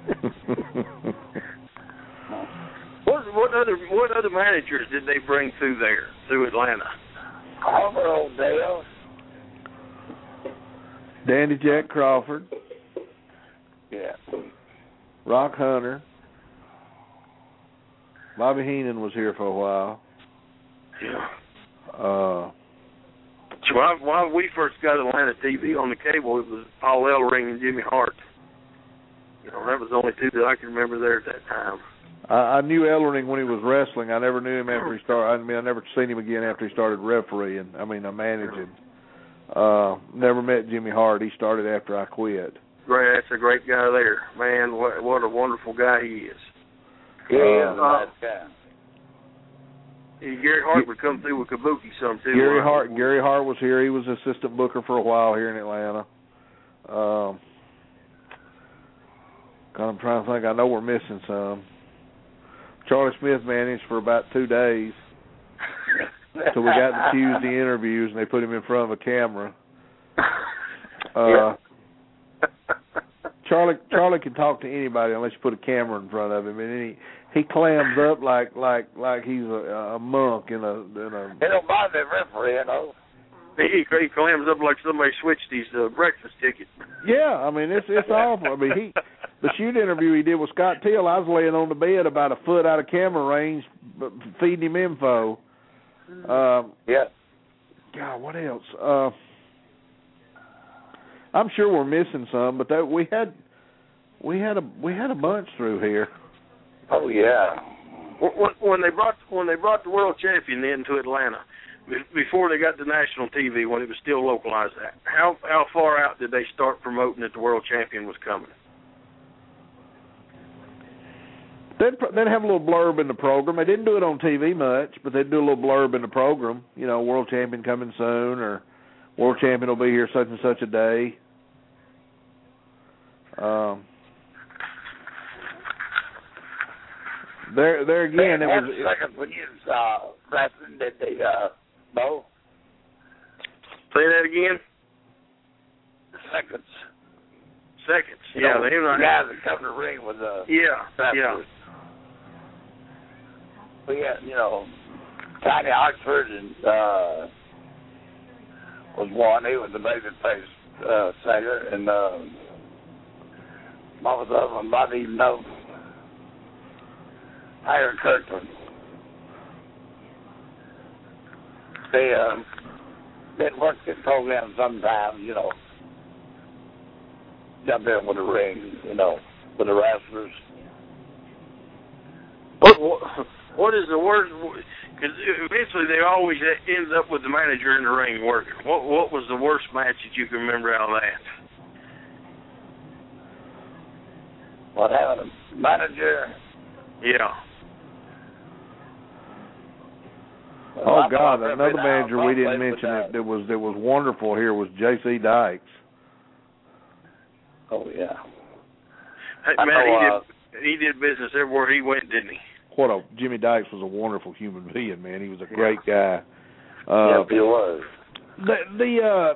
What other managers did they bring through Atlanta? Oliver O'Dell. Dandy Jack Crawford. Yeah. Rock Hunter. Bobby Heenan was here for a while. Yeah. While we first got Atlanta TV on the cable, it was Paul Ellering and Jimmy Hart. That was the only two that I can remember there at that time. I knew Ellering when he was wrestling. I never knew him after he started. I never seen him again after he started refereeing. Managing. Never met Jimmy Hart. He started after I quit. Great, that's a great guy there, man. What a wonderful guy he is. Yeah, nice guy. Gary Hart would come through with Kabuki some too. Gary Hart was here. He was assistant booker for a while here in Atlanta. I'm trying to think. I know we're missing some. Charlie Smith managed for about 2 days. So we got the Tuesday interviews, and they put him in front of a camera. Charlie can talk to anybody unless you put a camera in front of him, and he clams up like he's a monk in a. He don't mind the referee, He clams up like somebody switched his breakfast ticket. Yeah, it's awful. The shoot interview he did with Scott Till, I was laying on the bed about a foot out of camera range, feeding him info. Yeah. God, what else? I'm sure we're missing some, but we had a bunch through here. Oh yeah. When they brought the world champion into Atlanta, before they got to national TV, when it was still localized, how far out did they start promoting that the world champion was coming? They'd have a little blurb in the program. They didn't do it on TV much, but they'd do a little blurb in the program. World champion coming soon, or world champion will be here such and such a day. There again, it was. Second when you wrestling, did they Bo? Say that again. Seconds. Yeah, the guys that come to the ring with yeah. We had, Tiny Oxford and was one. He was the babyface singer, and most of them might even know Iron Kirkland. They didn't work the program sometimes, jump in with the ring, with the wrestlers. What is the worst? Because eventually they always end up with the manager in the ring working. What was the worst match that you can remember out of that? What happened? Manager? Yeah. Oh God! Another manager we didn't mention that was wonderful here was J.C. Dykes. Oh yeah. Hey, man, he did business everywhere he went, didn't he? Jimmy Dykes was a wonderful human being, man. He was a great guy. Yep, he was. God,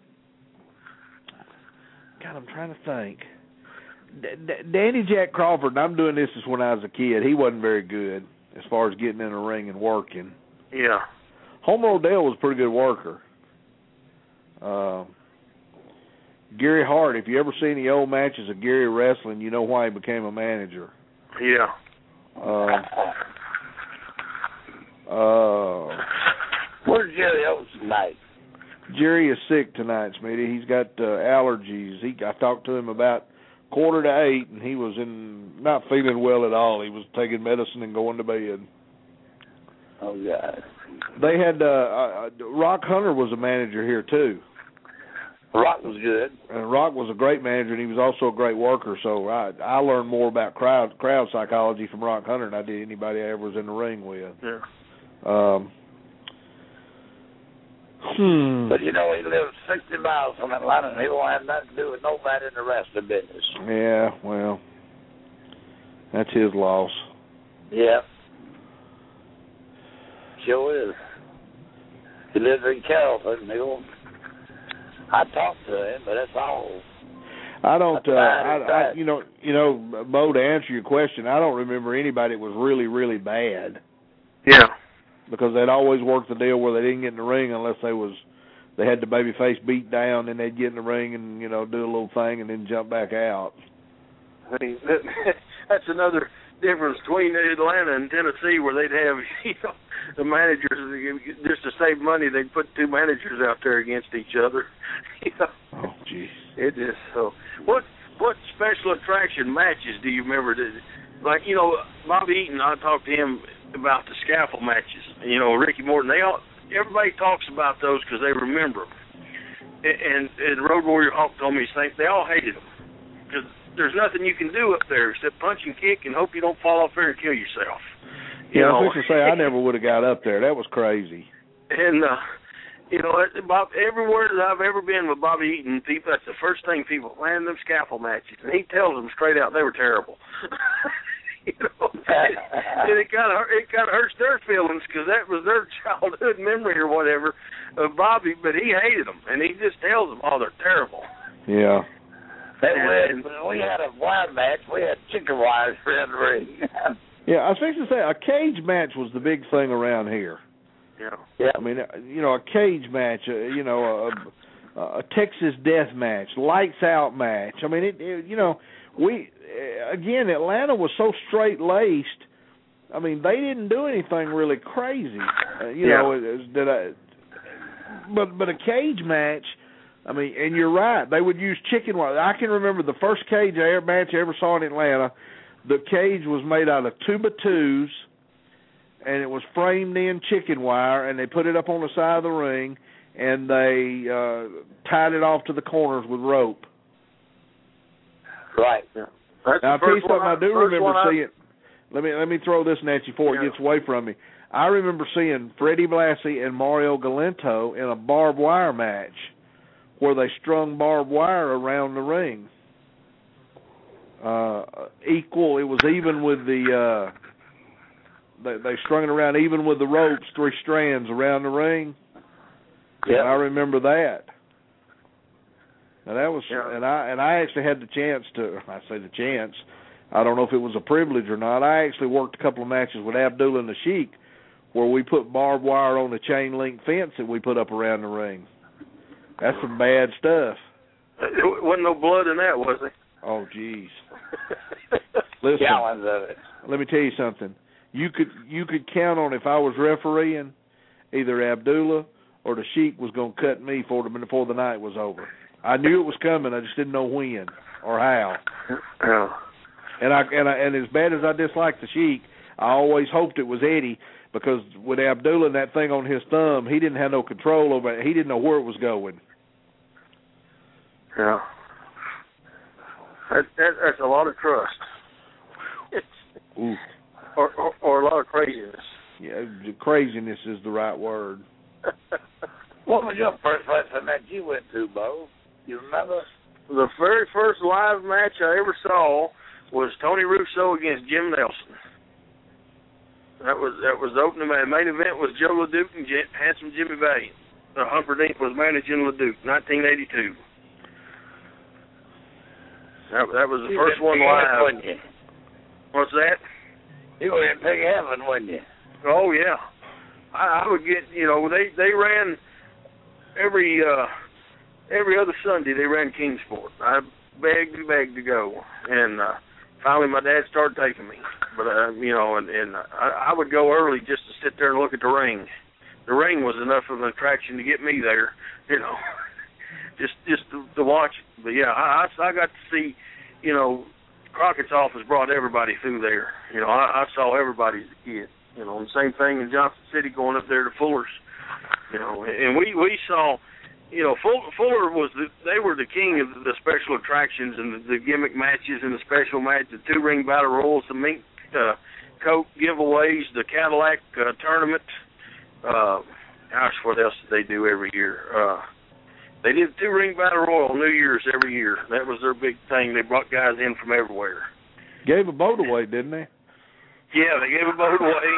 I'm trying to think. Danny Jack Crawford, and I'm doing this as when I was a kid. He wasn't very good as far as getting in the ring and working. Yeah. Homer Odell was a pretty good worker. Gary Hart, if you ever seen the old matches of Gary wrestling, you know why he became a manager. Yeah. Where's Jerry Oates tonight? Jerry is sick tonight, Smitty. He's got allergies. I talked to him about 7:45, and he was not feeling well at all. He was taking medicine and going to bed. Oh, God. They had Rock Hunter was a manager here, too. Rock was good. And Rock was a great manager, and he was also a great worker. So I learned more about crowd psychology from Rock Hunter than I did anybody I ever was in the ring with. Yeah. But, he lives 60 miles from Atlanta, and he won't have nothing to do with nobody in the rest of the business. Yeah, well, that's his loss. Yeah. Sure is. He lives in Carrollton. I talked to him, but that's all. I don't. Bo, to answer your question, I don't remember anybody that was really, really bad. Yeah. Because they'd always work the deal where they didn't get in the ring unless they had the babyface beat down, then they'd get in the ring and do a little thing and then jump back out. I mean, that's another difference between Atlanta and Tennessee, where they'd have, you know, the managers, just to save money, they'd put two managers out there against each other. You know? Oh, jeez. It is so. What special attraction matches do you remember? Like, you know, Bobby Eaton, I talked to him about the scaffold matches. You know, Ricky Morton, everybody talks about those because they remember them. And Road Warrior Hawk told me they all hated them because there's nothing you can do up there except punch and kick and hope you don't fall off there and kill yourself. I was going to say, I never would have got up there. That was crazy. And, you know, everywhere that I've ever been with Bobby Eaton, people, that's the first thing people, man, them scaffold matches. And he tells them straight out they were terrible. You know, and it kind of hurts their feelings because that was their childhood memory or whatever of Bobby, but he hated them, and he just tells them, oh, they're terrible. Yeah. We had a wire match. We had chicken wires around the ring. Yeah, I was fixing to say, a cage match was the big thing around here. Yeah. I mean, you know, a cage match, you know, a Texas death match, lights out match. I mean, you know, Atlanta was so straight-laced. I mean, they didn't do anything really crazy. You know, but a cage match, I mean, and you're right, they would use chicken wire. I can remember the first cage match I ever saw in Atlanta. The cage was made out of 2x2s, and it was framed in chicken wire, and they put it up on the side of the ring, and they tied it off to the corners with rope. Right. Yeah. Now, I'll tell you something I do remember seeing. Let me throw this at you before it gets away from me. I remember seeing Freddie Blassie and Mario Galento in a barbed wire match where they strung barbed wire around the ring. Equal, it was even with the. They strung it around even with the ropes, 3 strands around the ring. Yeah, I remember that. And that was, and I actually had the chance to. I say the chance. I don't know if it was a privilege or not. I actually worked a couple of matches with Abdullah and the Sheik, where we put barbed wire on the chain link fence that we put up around the ring. That's some bad stuff. There wasn't no blood in that, was there? Oh, jeez. Listen, let me tell you something. You could count on if I was refereeing, either Abdullah or the Sheik was going to cut me before the night was over. I knew it was coming. I just didn't know when or how. Yeah. And as bad as I disliked the Sheik, I always hoped it was Eddie, because with Abdullah and that thing on his thumb, he didn't have no control over it. He didn't know where it was going. Yeah. That's a lot of trust. Or a lot of craziness. Yeah, craziness is the right word. What was your first wrestling match you went to, Bo? You remember? The very first live match I ever saw was Tony Russo against Jim Nelson. That was the opening match. The main event was Joe LeDuc and Handsome Jimmy Valiant. Humperdinck was managing LeDuc, 1982. That was the first one live. What's that? You were in Big Heaven, wasn't you? Oh yeah, I would get. You know, they ran every other Sunday. They ran Kingsport. I begged to go, and finally my dad started taking me. But you know, and I would go early just to sit there and look at the ring. The ring was enough of an attraction to get me there. You know, just to watch it. But yeah, I got to see. You know, Crockett's office brought everybody through there. You know, I saw everybody as a kid. You know, the same thing in Johnson City going up there to Fuller's. You know, and we saw, you know, Fuller they were the king of the special attractions and the gimmick matches and the special matches, the 2-ring battle royals, the mink coat giveaways, the Cadillac tournament. Gosh, what else did they do every year? They did 2-ring battle royal New Year's every year. That was their big thing. They brought guys in from everywhere. Gave a boat away, didn't they? Yeah, they gave a boat away.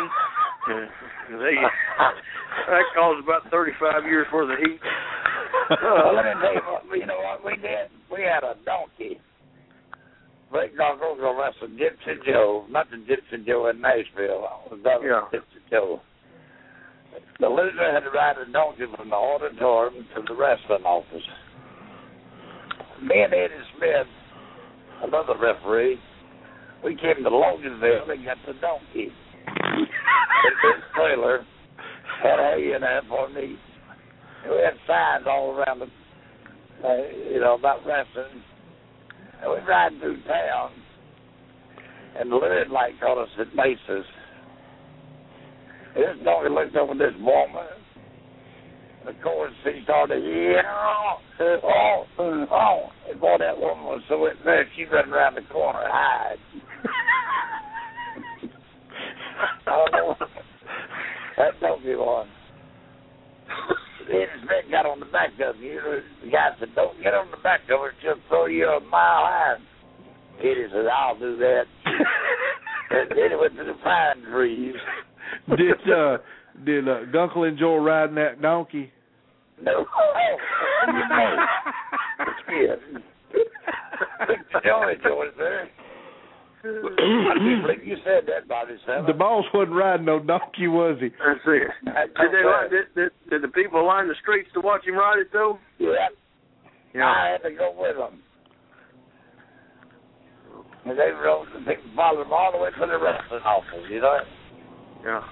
That caused about 35 years worth of heat. Let me tell you what, you know what we did? We had a donkey. Rick Donkey was wrestle Gypsy Joe, not the Gypsy Joe in Nashville. Gypsy Joe. The loser had to ride a donkey from the auditorium to the wrestling office. Me and Eddie Smith, another referee, we came to Loganville. They got the donkey. This trailer had hay in there for me. And we had signs all around the, about wrestling. And we riding through town, and the red light caught us at Macy's. And this donkey looked over this woman. And of course, he started, and boy, that woman was so impressed, she ran around the corner and hide. Oh, that donkey one. Then his man got on the back of you. The guy said, don't get on the back of it, she'll throw you a mile high. Eddie said, I'll do that. And then he went to the pine trees. Did Gunkel enjoy riding that donkey? No. Yeah. Joey enjoyed it there. I can't believe you said that, Bobby Seven. The boss wasn't riding no donkey, was he? That's it. Did the people line the streets to watch him ride it, though? Yeah. I had to go with them. And they rode, the people followed them all the way to the wrestling office, you know? Yeah.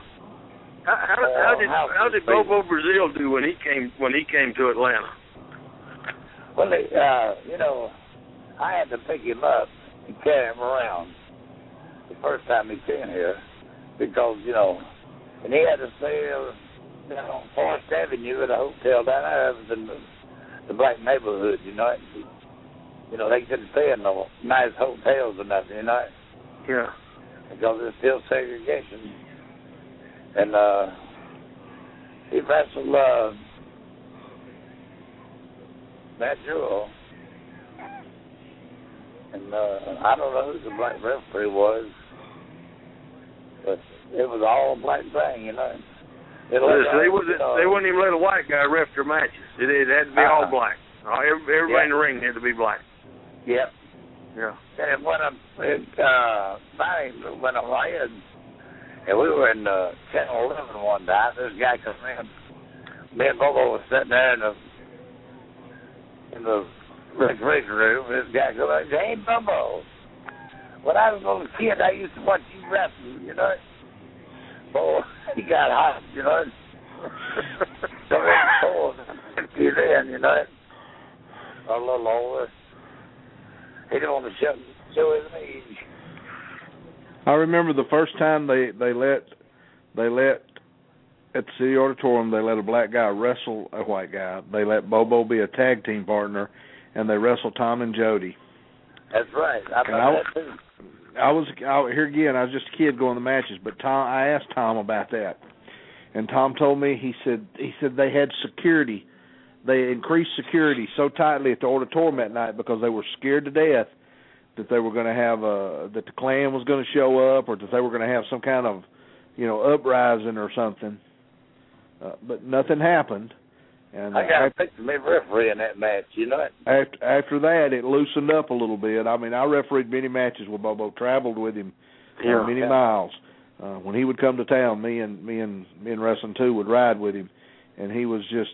How did Bobo Brazil do when he came to Atlanta? Well, I had to pick him up and carry him around the first time he came here because, and he had to stay on Forest Avenue at a hotel down there. It was in the black neighborhood, they couldn't stay in no nice hotels or nothing, Yeah. Because there's still segregation. And he wrestled Matt Jewell. And I don't know who the black referee was, but it was all a black thing, They wouldn't even let a white guy ref their matches. It had to be all black. Everybody in the ring had to be black. Yep. Yeah. And when finally went on my head, and we were in Channel 11 one time, this guy come in. Me and Bobo was sitting there in the recreation room. This guy goes, hey, Bobo, when I was a little kid, I used to watch you wrestle, Boy, he got hot, So he's in, a little older. He didn't want to show his age. I remember the first time they let at the City Auditorium, they let a black guy wrestle a white guy. They let Bobo be a tag team partner, and they wrestled Tom and Jody. That's right. I was here again. I was just a kid going to the matches, but I asked Tom about that, and Tom told me he said they had security. They increased security so tightly at the auditorium that night because they were scared to death that they were going to have that the Klan was going to show up, or that they were going to have some kind of uprising or something. But nothing happened. And I got to pick the referee in that match, After that, it loosened up a little bit. I mean, I refereed many matches with Bobo, traveled with him many miles. When he would come to town, me and Wrestling 2 would ride with him, and he was just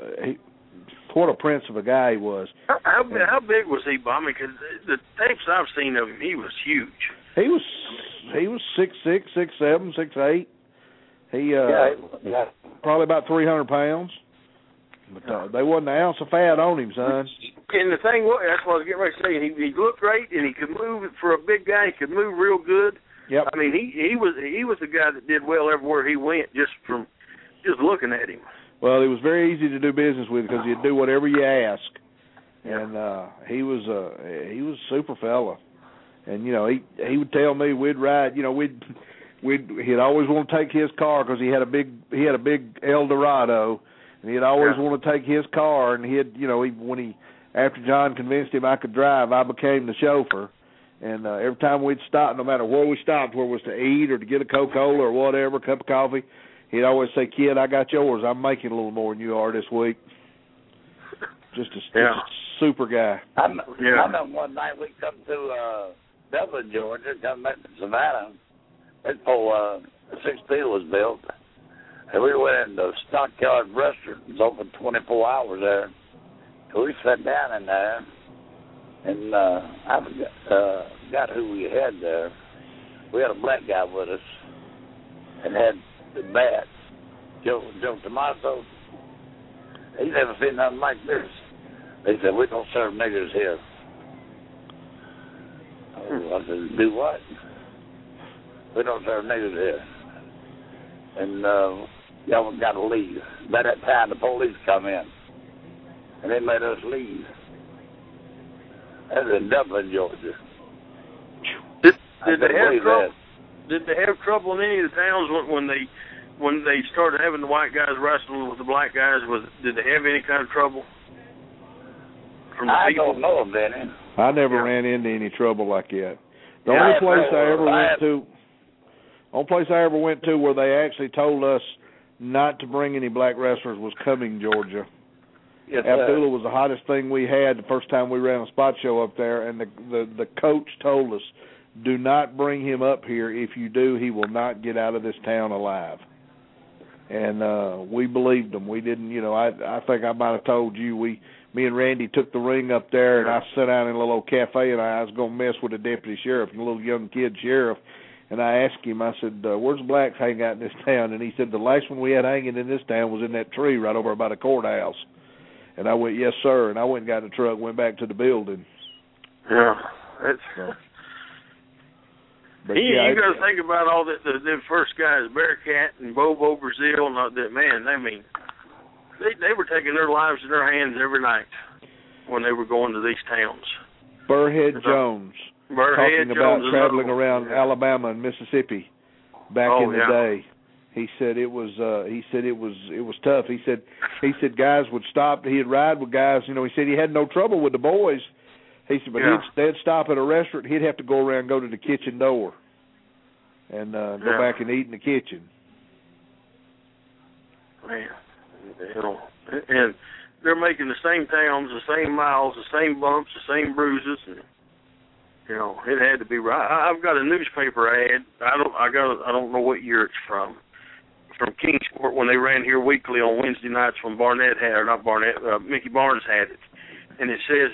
what a prince of a guy he was. How big was he, Bob? Because the tapes I've seen of him, he was huge. He was 6'6", 6'7", 6'8". He probably about 300 pounds. But they wasn't an ounce of fat on him, son. And the thing was, that's what I was getting ready to say. He looked great, and he could move for a big guy. He could move real good. Yep. I mean, he was the guy that did well everywhere he went, just from looking at him. Well, it was very easy to do business with because he'd do whatever you ask, and he was a super fella. And he would tell me we'd ride. He'd always want to take his car because he had a big Eldorado. And he'd always want to take his car, and after John convinced him I could drive, I became the chauffeur. And every time we'd stop, no matter where we stopped, where it was to eat or to get a Coca-Cola or whatever, a cup of coffee, he'd always say, "Kid, I got yours. I'm making a little more than you are this week." Just a super guy. I remember one night we come to Dublin, Georgia, come back to Savannah. That's before 6P was built. And we went in the Stockyard Restaurant. It was open 24 hours there. So we sat down in there. And I forgot who we had there. We had a black guy with us and had the bat, Joe Tomaso. He never seen nothing like this. They said, we don't serve niggers here. I said, do what? We don't serve niggers here. And y'all got to leave. By that time, the police come in, and they made us leave. That was in Dublin, Georgia. Did they have trouble in any of the towns when they started having the white guys wrestling with the black guys? Did they have any kind of trouble from the people? Don't know of any. I never ran into any trouble like that. The only place I ever went to where they actually told us not to bring any black wrestlers was Cumming, Georgia. Yes, Abdullah was the hottest thing we had the first time we ran a spot show up there, and the coach told us, do not bring him up here. If you do, he will not get out of this town alive. And we believed him. We didn't, I think I might have told you, me and Randy took the ring up there, and I sat down in a little old cafe, and I was going to mess with a deputy sheriff, and a little young kid sheriff, and I asked him, I said, where's the blacks hang out in this town? And he said, the last one we had hanging in this town was in that tree right over by the courthouse. And I went, yes, sir, and I went and got in the truck, went back to the building. Yeah, you got to think about all that. The first guys, Bearcat and Bobo Brazil, and all that. Man, I mean, they were taking their lives in their hands every night when they were going to these towns. Burrhead Jones, talking about traveling around Alabama and Mississippi back in the day. He said it was tough. He said guys would stop. He'd ride with guys. He said he had no trouble with the boys. He said, but they'd stop at a restaurant. He'd have to go around, go to the kitchen door, and go back and eat in the kitchen. Man, and they're making the same towns, the same miles, the same bumps, the same bruises, and it had to be right. I've got a newspaper ad. I don't know what year it's from Kingsport, when they ran here weekly on Wednesday nights when Mickey Barnes had it. And it says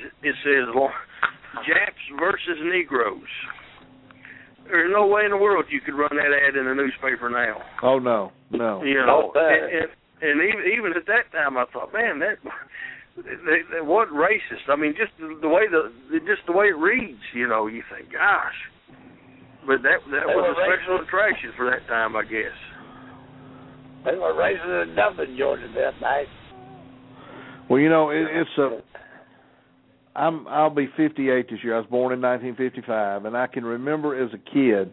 Japs versus Negroes. There's no way in the world you could run that ad in the newspaper now. Oh no. And even at that time, I thought, man, that what racist. I mean, just the way it reads, you think, gosh. But that was a special attraction for that time, I guess. They were racist in Dublin, Georgia, that night. Well, I'll be 58 this year. I was born in 1955, and I can remember as a kid.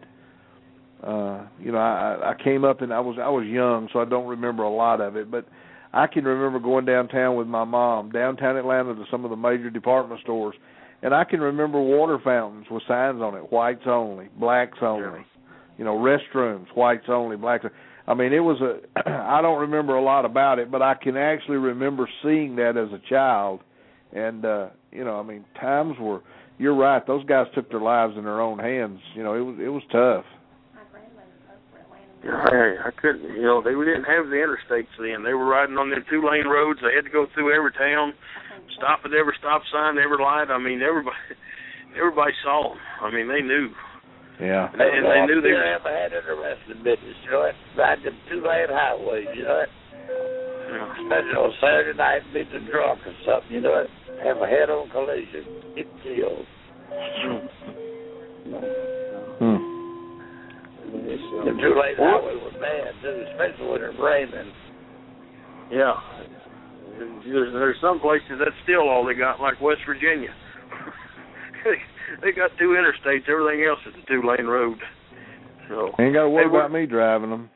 I came up and I was young, so I don't remember a lot of it. But I can remember going downtown with my mom, downtown Atlanta, to some of the major department stores, and I can remember water fountains with signs on it: whites only, blacks only. Restrooms, whites only, blacks. I mean, it was I don't remember a lot about it, but I can actually remember seeing that as a child. And, times were, you're right, those guys took their lives in their own hands. It was tough. I couldn't, they didn't have the interstates then. They were riding on them 2-lane roads. They had to go through every town, stop at every stop sign, every light. I mean, everybody saw them. I mean, they knew. Yeah. And they knew they never had in the rest of the business, ride them 2-lane highways, Especially on Saturday night, meet the drunk or something, have a head-on collision, get killed. The 2-lane highway was bad, too, especially when it's raining. Yeah. There's some places that's still all they got, like West Virginia. They got 2 interstates. Everything else is a 2-lane road. So ain't got to worry about me driving them.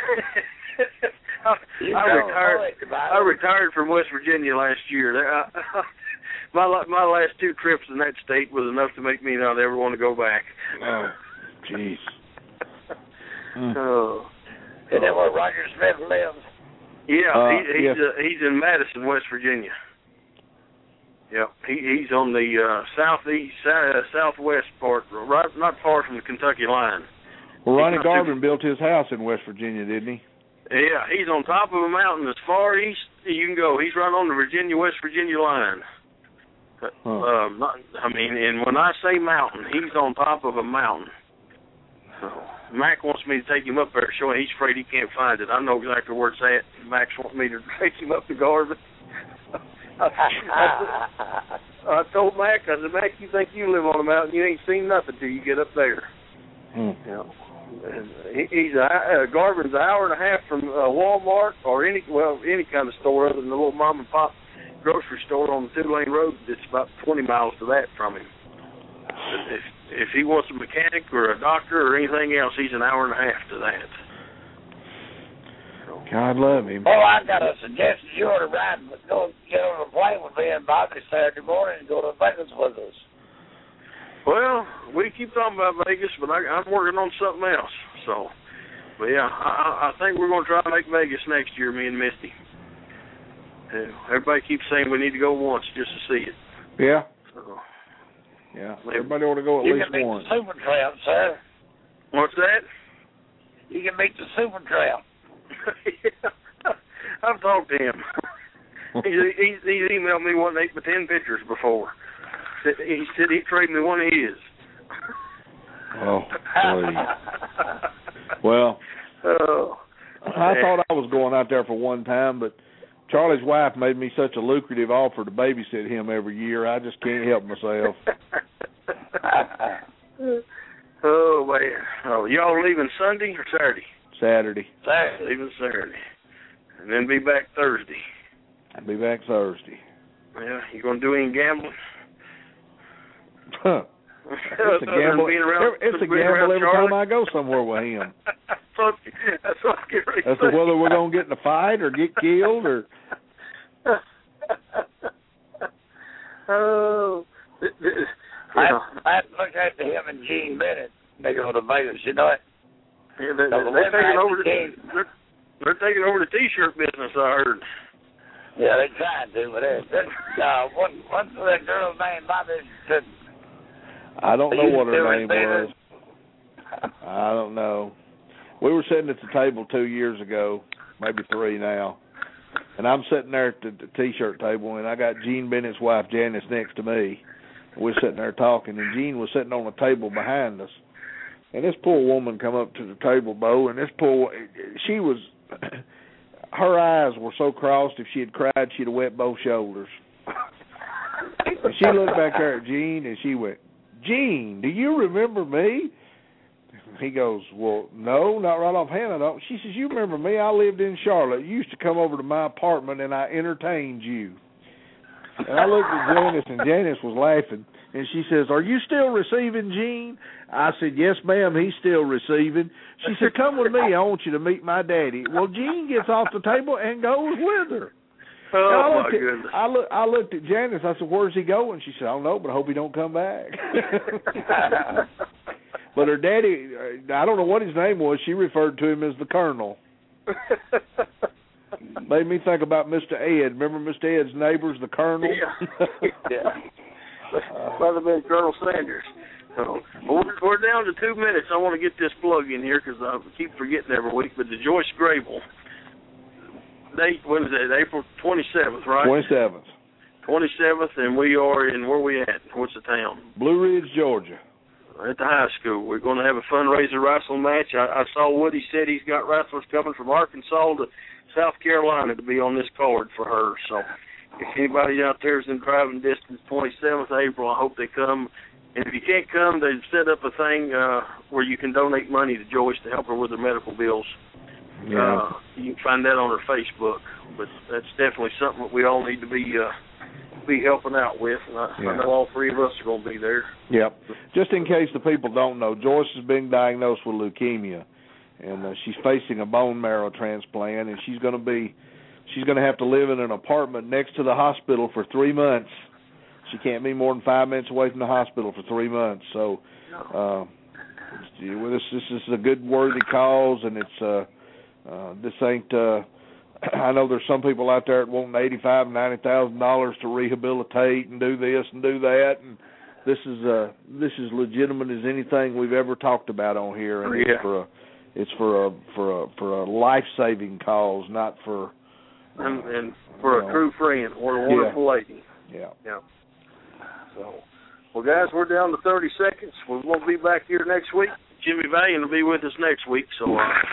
I retired from West Virginia last year. My last 2 trips in that state was enough to make me not ever want to go back. Oh, jeez. Isn't that where Roger Smith lives? Yeah, he's in Madison, West Virginia. Yeah, he's on the southwest part, right, not far from the Kentucky line. Well, Ronnie Garvin built his house in West Virginia, didn't he? Yeah, he's on top of a mountain as far east you can go. He's right on the West Virginia line. And when I say mountain, he's on top of a mountain. So Mac wants me to take him up there, showing he's afraid he can't find it. I know exactly where it's at. Max wants me to take him up to Garvin. I told Mac, I said, Mac, you think you live on a mountain? You ain't seen nothing till you get up there. You know, and Garvin's an hour and a half from Walmart or any kind of store other than the little mom and pop grocery store on the 2-lane road. It's about 20 miles to that from him. If he wants a mechanic or a doctor or anything else, he's an hour and a half to that. God love him. Well, I got a suggestion. You ought to ride, go get on a plane with me and Bobby Saturday morning and go to Vegas with us. Well, we keep talking about Vegas, but I'm working on something else. So, but yeah, I think we're going to try to make Vegas next year, me and Misty. Everybody keeps saying we need to go once just to see it. Yeah. So, yeah. Everybody ought to go at least once. You can meet the Super Tramp, sir. What's that? You can meet the Super Tramp. Yeah. I've talked to him. He's emailed me 8 by 10 pictures before. He said he'd trade me one of his. Oh, please. Well, I thought I was going out there for one time, but Charlie's wife made me such a lucrative offer to babysit him every year. I just can't help myself. Oh, man. Oh, y'all leaving Sunday or Saturday? Saturday. Leaving Saturday. And then be back Thursday. I'll be back Thursday. Yeah, you going to do any gambling? It's a gamble. It's a gamble every time I go somewhere with him. That's what I'm getting ready to say. As to whether we're going to get in a fight or get killed or... Oh. I look at him and Gene Bennett. They go to Vegas, you know it? Yeah, they're taking over they're taking over the T-shirt business, I heard. Yeah, they tried to, but what's that girl's name? Bobby said... I don't know what her name was. I don't know. We were sitting at the table 2 years ago, maybe 3 now, and I'm sitting there at the T-shirt table, and I got Gene Bennett's wife, Janice, next to me. We're sitting there talking, and Gene was sitting on a table behind us. And this poor woman come up to the table, Bo, and she was, her eyes were so crossed, if she had cried, she'd have wet both shoulders. And she looked back there at Gene, and she went, Gene, do you remember me? He goes, well, no, not right offhand, I don't. She says, you remember me? I lived in Charlotte. You used to come over to my apartment, and I entertained you. And I looked at Janice, and Janice was laughing. And she says, are you still receiving, Gene? I said, yes, ma'am, he's still receiving. She said, come with me. I want you to meet my daddy. Well, Gene gets off the table and goes with her. Oh, my goodness. I looked at Janice. I said, where's he going? She said, I don't know, but I hope he don't come back. But her daddy, I don't know what his name was. She referred to him as the Colonel. Made me think about Mr. Ed. Remember Mr. Ed's neighbors, the Colonel? Yeah. Might have been Colonel Sanders. So, we're down to 2 minutes. I want to get this plug in here because I keep forgetting every week. But the Joyce Grable date, when is it? April 27th, right? 27th. 27th, and we are in, where we at? What's the town? Blue Ridge, Georgia. At the high school. We're going to have a fundraiser wrestling match. I saw Woody said he's got wrestlers coming from Arkansas to South Carolina to be on this card for her. So if anybody out there is in driving distance, 27th April, I hope they come. And if you can't come, they've set up a thing where you can donate money to Joyce to help her with her medical bills. Yeah. You can find that on her Facebook. But that's definitely something that we all need to be helping out with. And I know all 3 of us are going to be there. Yep. Just in case the people don't know, Joyce has been diagnosed with leukemia, and she's facing a bone marrow transplant, and she's going to have to live in an apartment next to the hospital for 3 months. She can't be more than 5 minutes away from the hospital for 3 months. So this is a good, worthy cause, and it's this ain't. I know there's some people out there that want $85,000 and $90,000 to rehabilitate and do this and do that, and this is legitimate as anything we've ever talked about on here, and it's for a life-saving cause, not for and for a true friend or a wonderful lady. Yeah. So, well, guys, we're down to 30 seconds. We won't be back here next week. Jimmy Valiant will be with us next week, so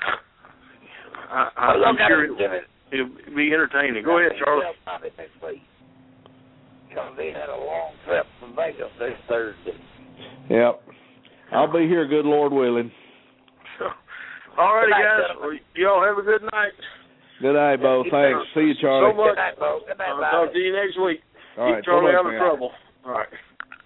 I'm sure it'll be entertaining. Go ahead, Charlie. Next week. Because he had a long trip from Vegas this Thursday. Yep. I'll be here, good Lord willing. All righty, guys. Well, y'all have a good night. Good night, Bo. Thanks. See you, Charlie. So much. Good night, Bo. Good night, I'll talk to you next week. All right. Keep Charlie out of trouble. All right.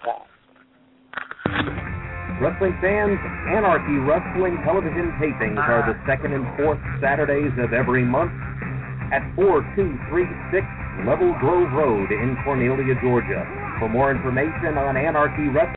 Wrestling fans, Anarchy Wrestling television tapings are the second and fourth Saturdays of every month at 4236 Level Grove Road in Cornelia, Georgia. For more information on Anarchy Wrestling,